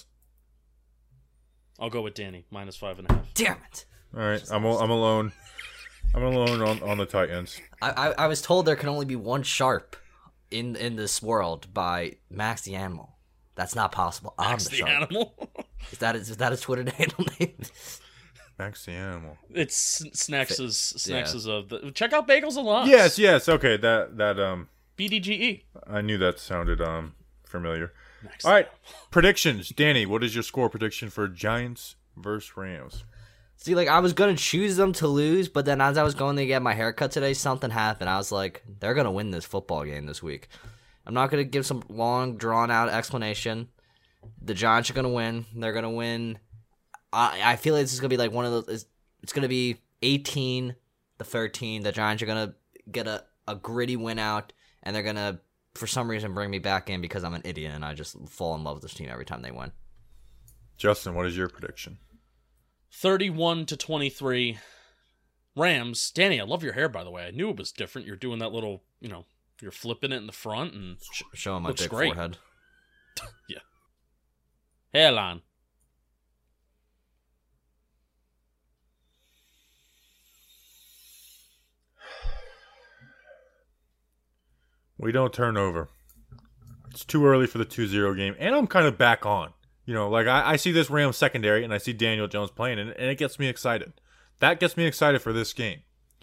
[SPEAKER 3] I'll go with Danny, -5.5.
[SPEAKER 7] Damn it.
[SPEAKER 2] All right, I'm alone. I'm alone on the Titans.
[SPEAKER 7] I was told there can only be one sharp in this world by Max the Animal. That's not possible. I'm
[SPEAKER 3] Max
[SPEAKER 7] the
[SPEAKER 3] the
[SPEAKER 7] sharp.
[SPEAKER 3] Animal?
[SPEAKER 7] Is that a Twitter handle name?
[SPEAKER 2] Max the Animal.
[SPEAKER 3] It's Snacks is of the... Check out Bagels and Lots.
[SPEAKER 2] Yes. Okay, that
[SPEAKER 3] BDGE.
[SPEAKER 2] I knew that sounded familiar.
[SPEAKER 3] Max
[SPEAKER 2] All right, predictions. Danny, what is your score prediction for Giants versus Rams?
[SPEAKER 7] See, I was going to choose them to lose, but then as I was going to get my haircut today, something happened. I was like, they're going to win this football game this week. I'm not going to give some long, drawn-out explanation. The Giants are going to win. They're going to win. I feel like this is going to be one of those. It's going to be 18-13. The Giants are going to get a gritty win out, and they're going to, for some reason, bring me back in because I'm an idiot and I just fall in love with this team every time they win.
[SPEAKER 2] Justin, what is your prediction?
[SPEAKER 3] 31-23. Rams. Danny, I love your hair, by the way. I knew it was different. You're doing that little, you're flipping it in the front and
[SPEAKER 7] Showing my
[SPEAKER 3] looks
[SPEAKER 7] big
[SPEAKER 3] great.
[SPEAKER 7] forehead.
[SPEAKER 3] Yeah. Hairline.
[SPEAKER 2] We don't turn over. It's too early for the 2-0 game, and I'm kind of back on. I see this Rams secondary, and I see Daniel Jones playing, and it gets me excited. That gets me excited for this game.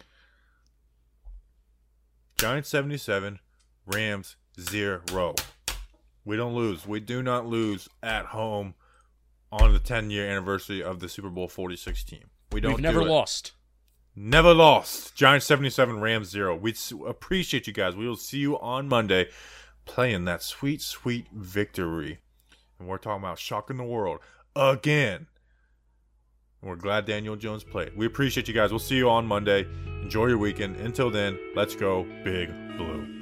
[SPEAKER 2] Giants 77, Rams 0. We don't lose. We do not lose at home on the 10-year anniversary of the Super Bowl 46 team. We've
[SPEAKER 3] never lost.
[SPEAKER 2] Never lost. Giants 77, Rams 0. We appreciate you guys. We will see you on Monday playing that sweet, sweet victory. And we're talking about shocking the world again. And we're glad Daniel Jones played. We appreciate you guys. We'll see you on Monday. Enjoy your weekend. Until then, let's go Big Blue.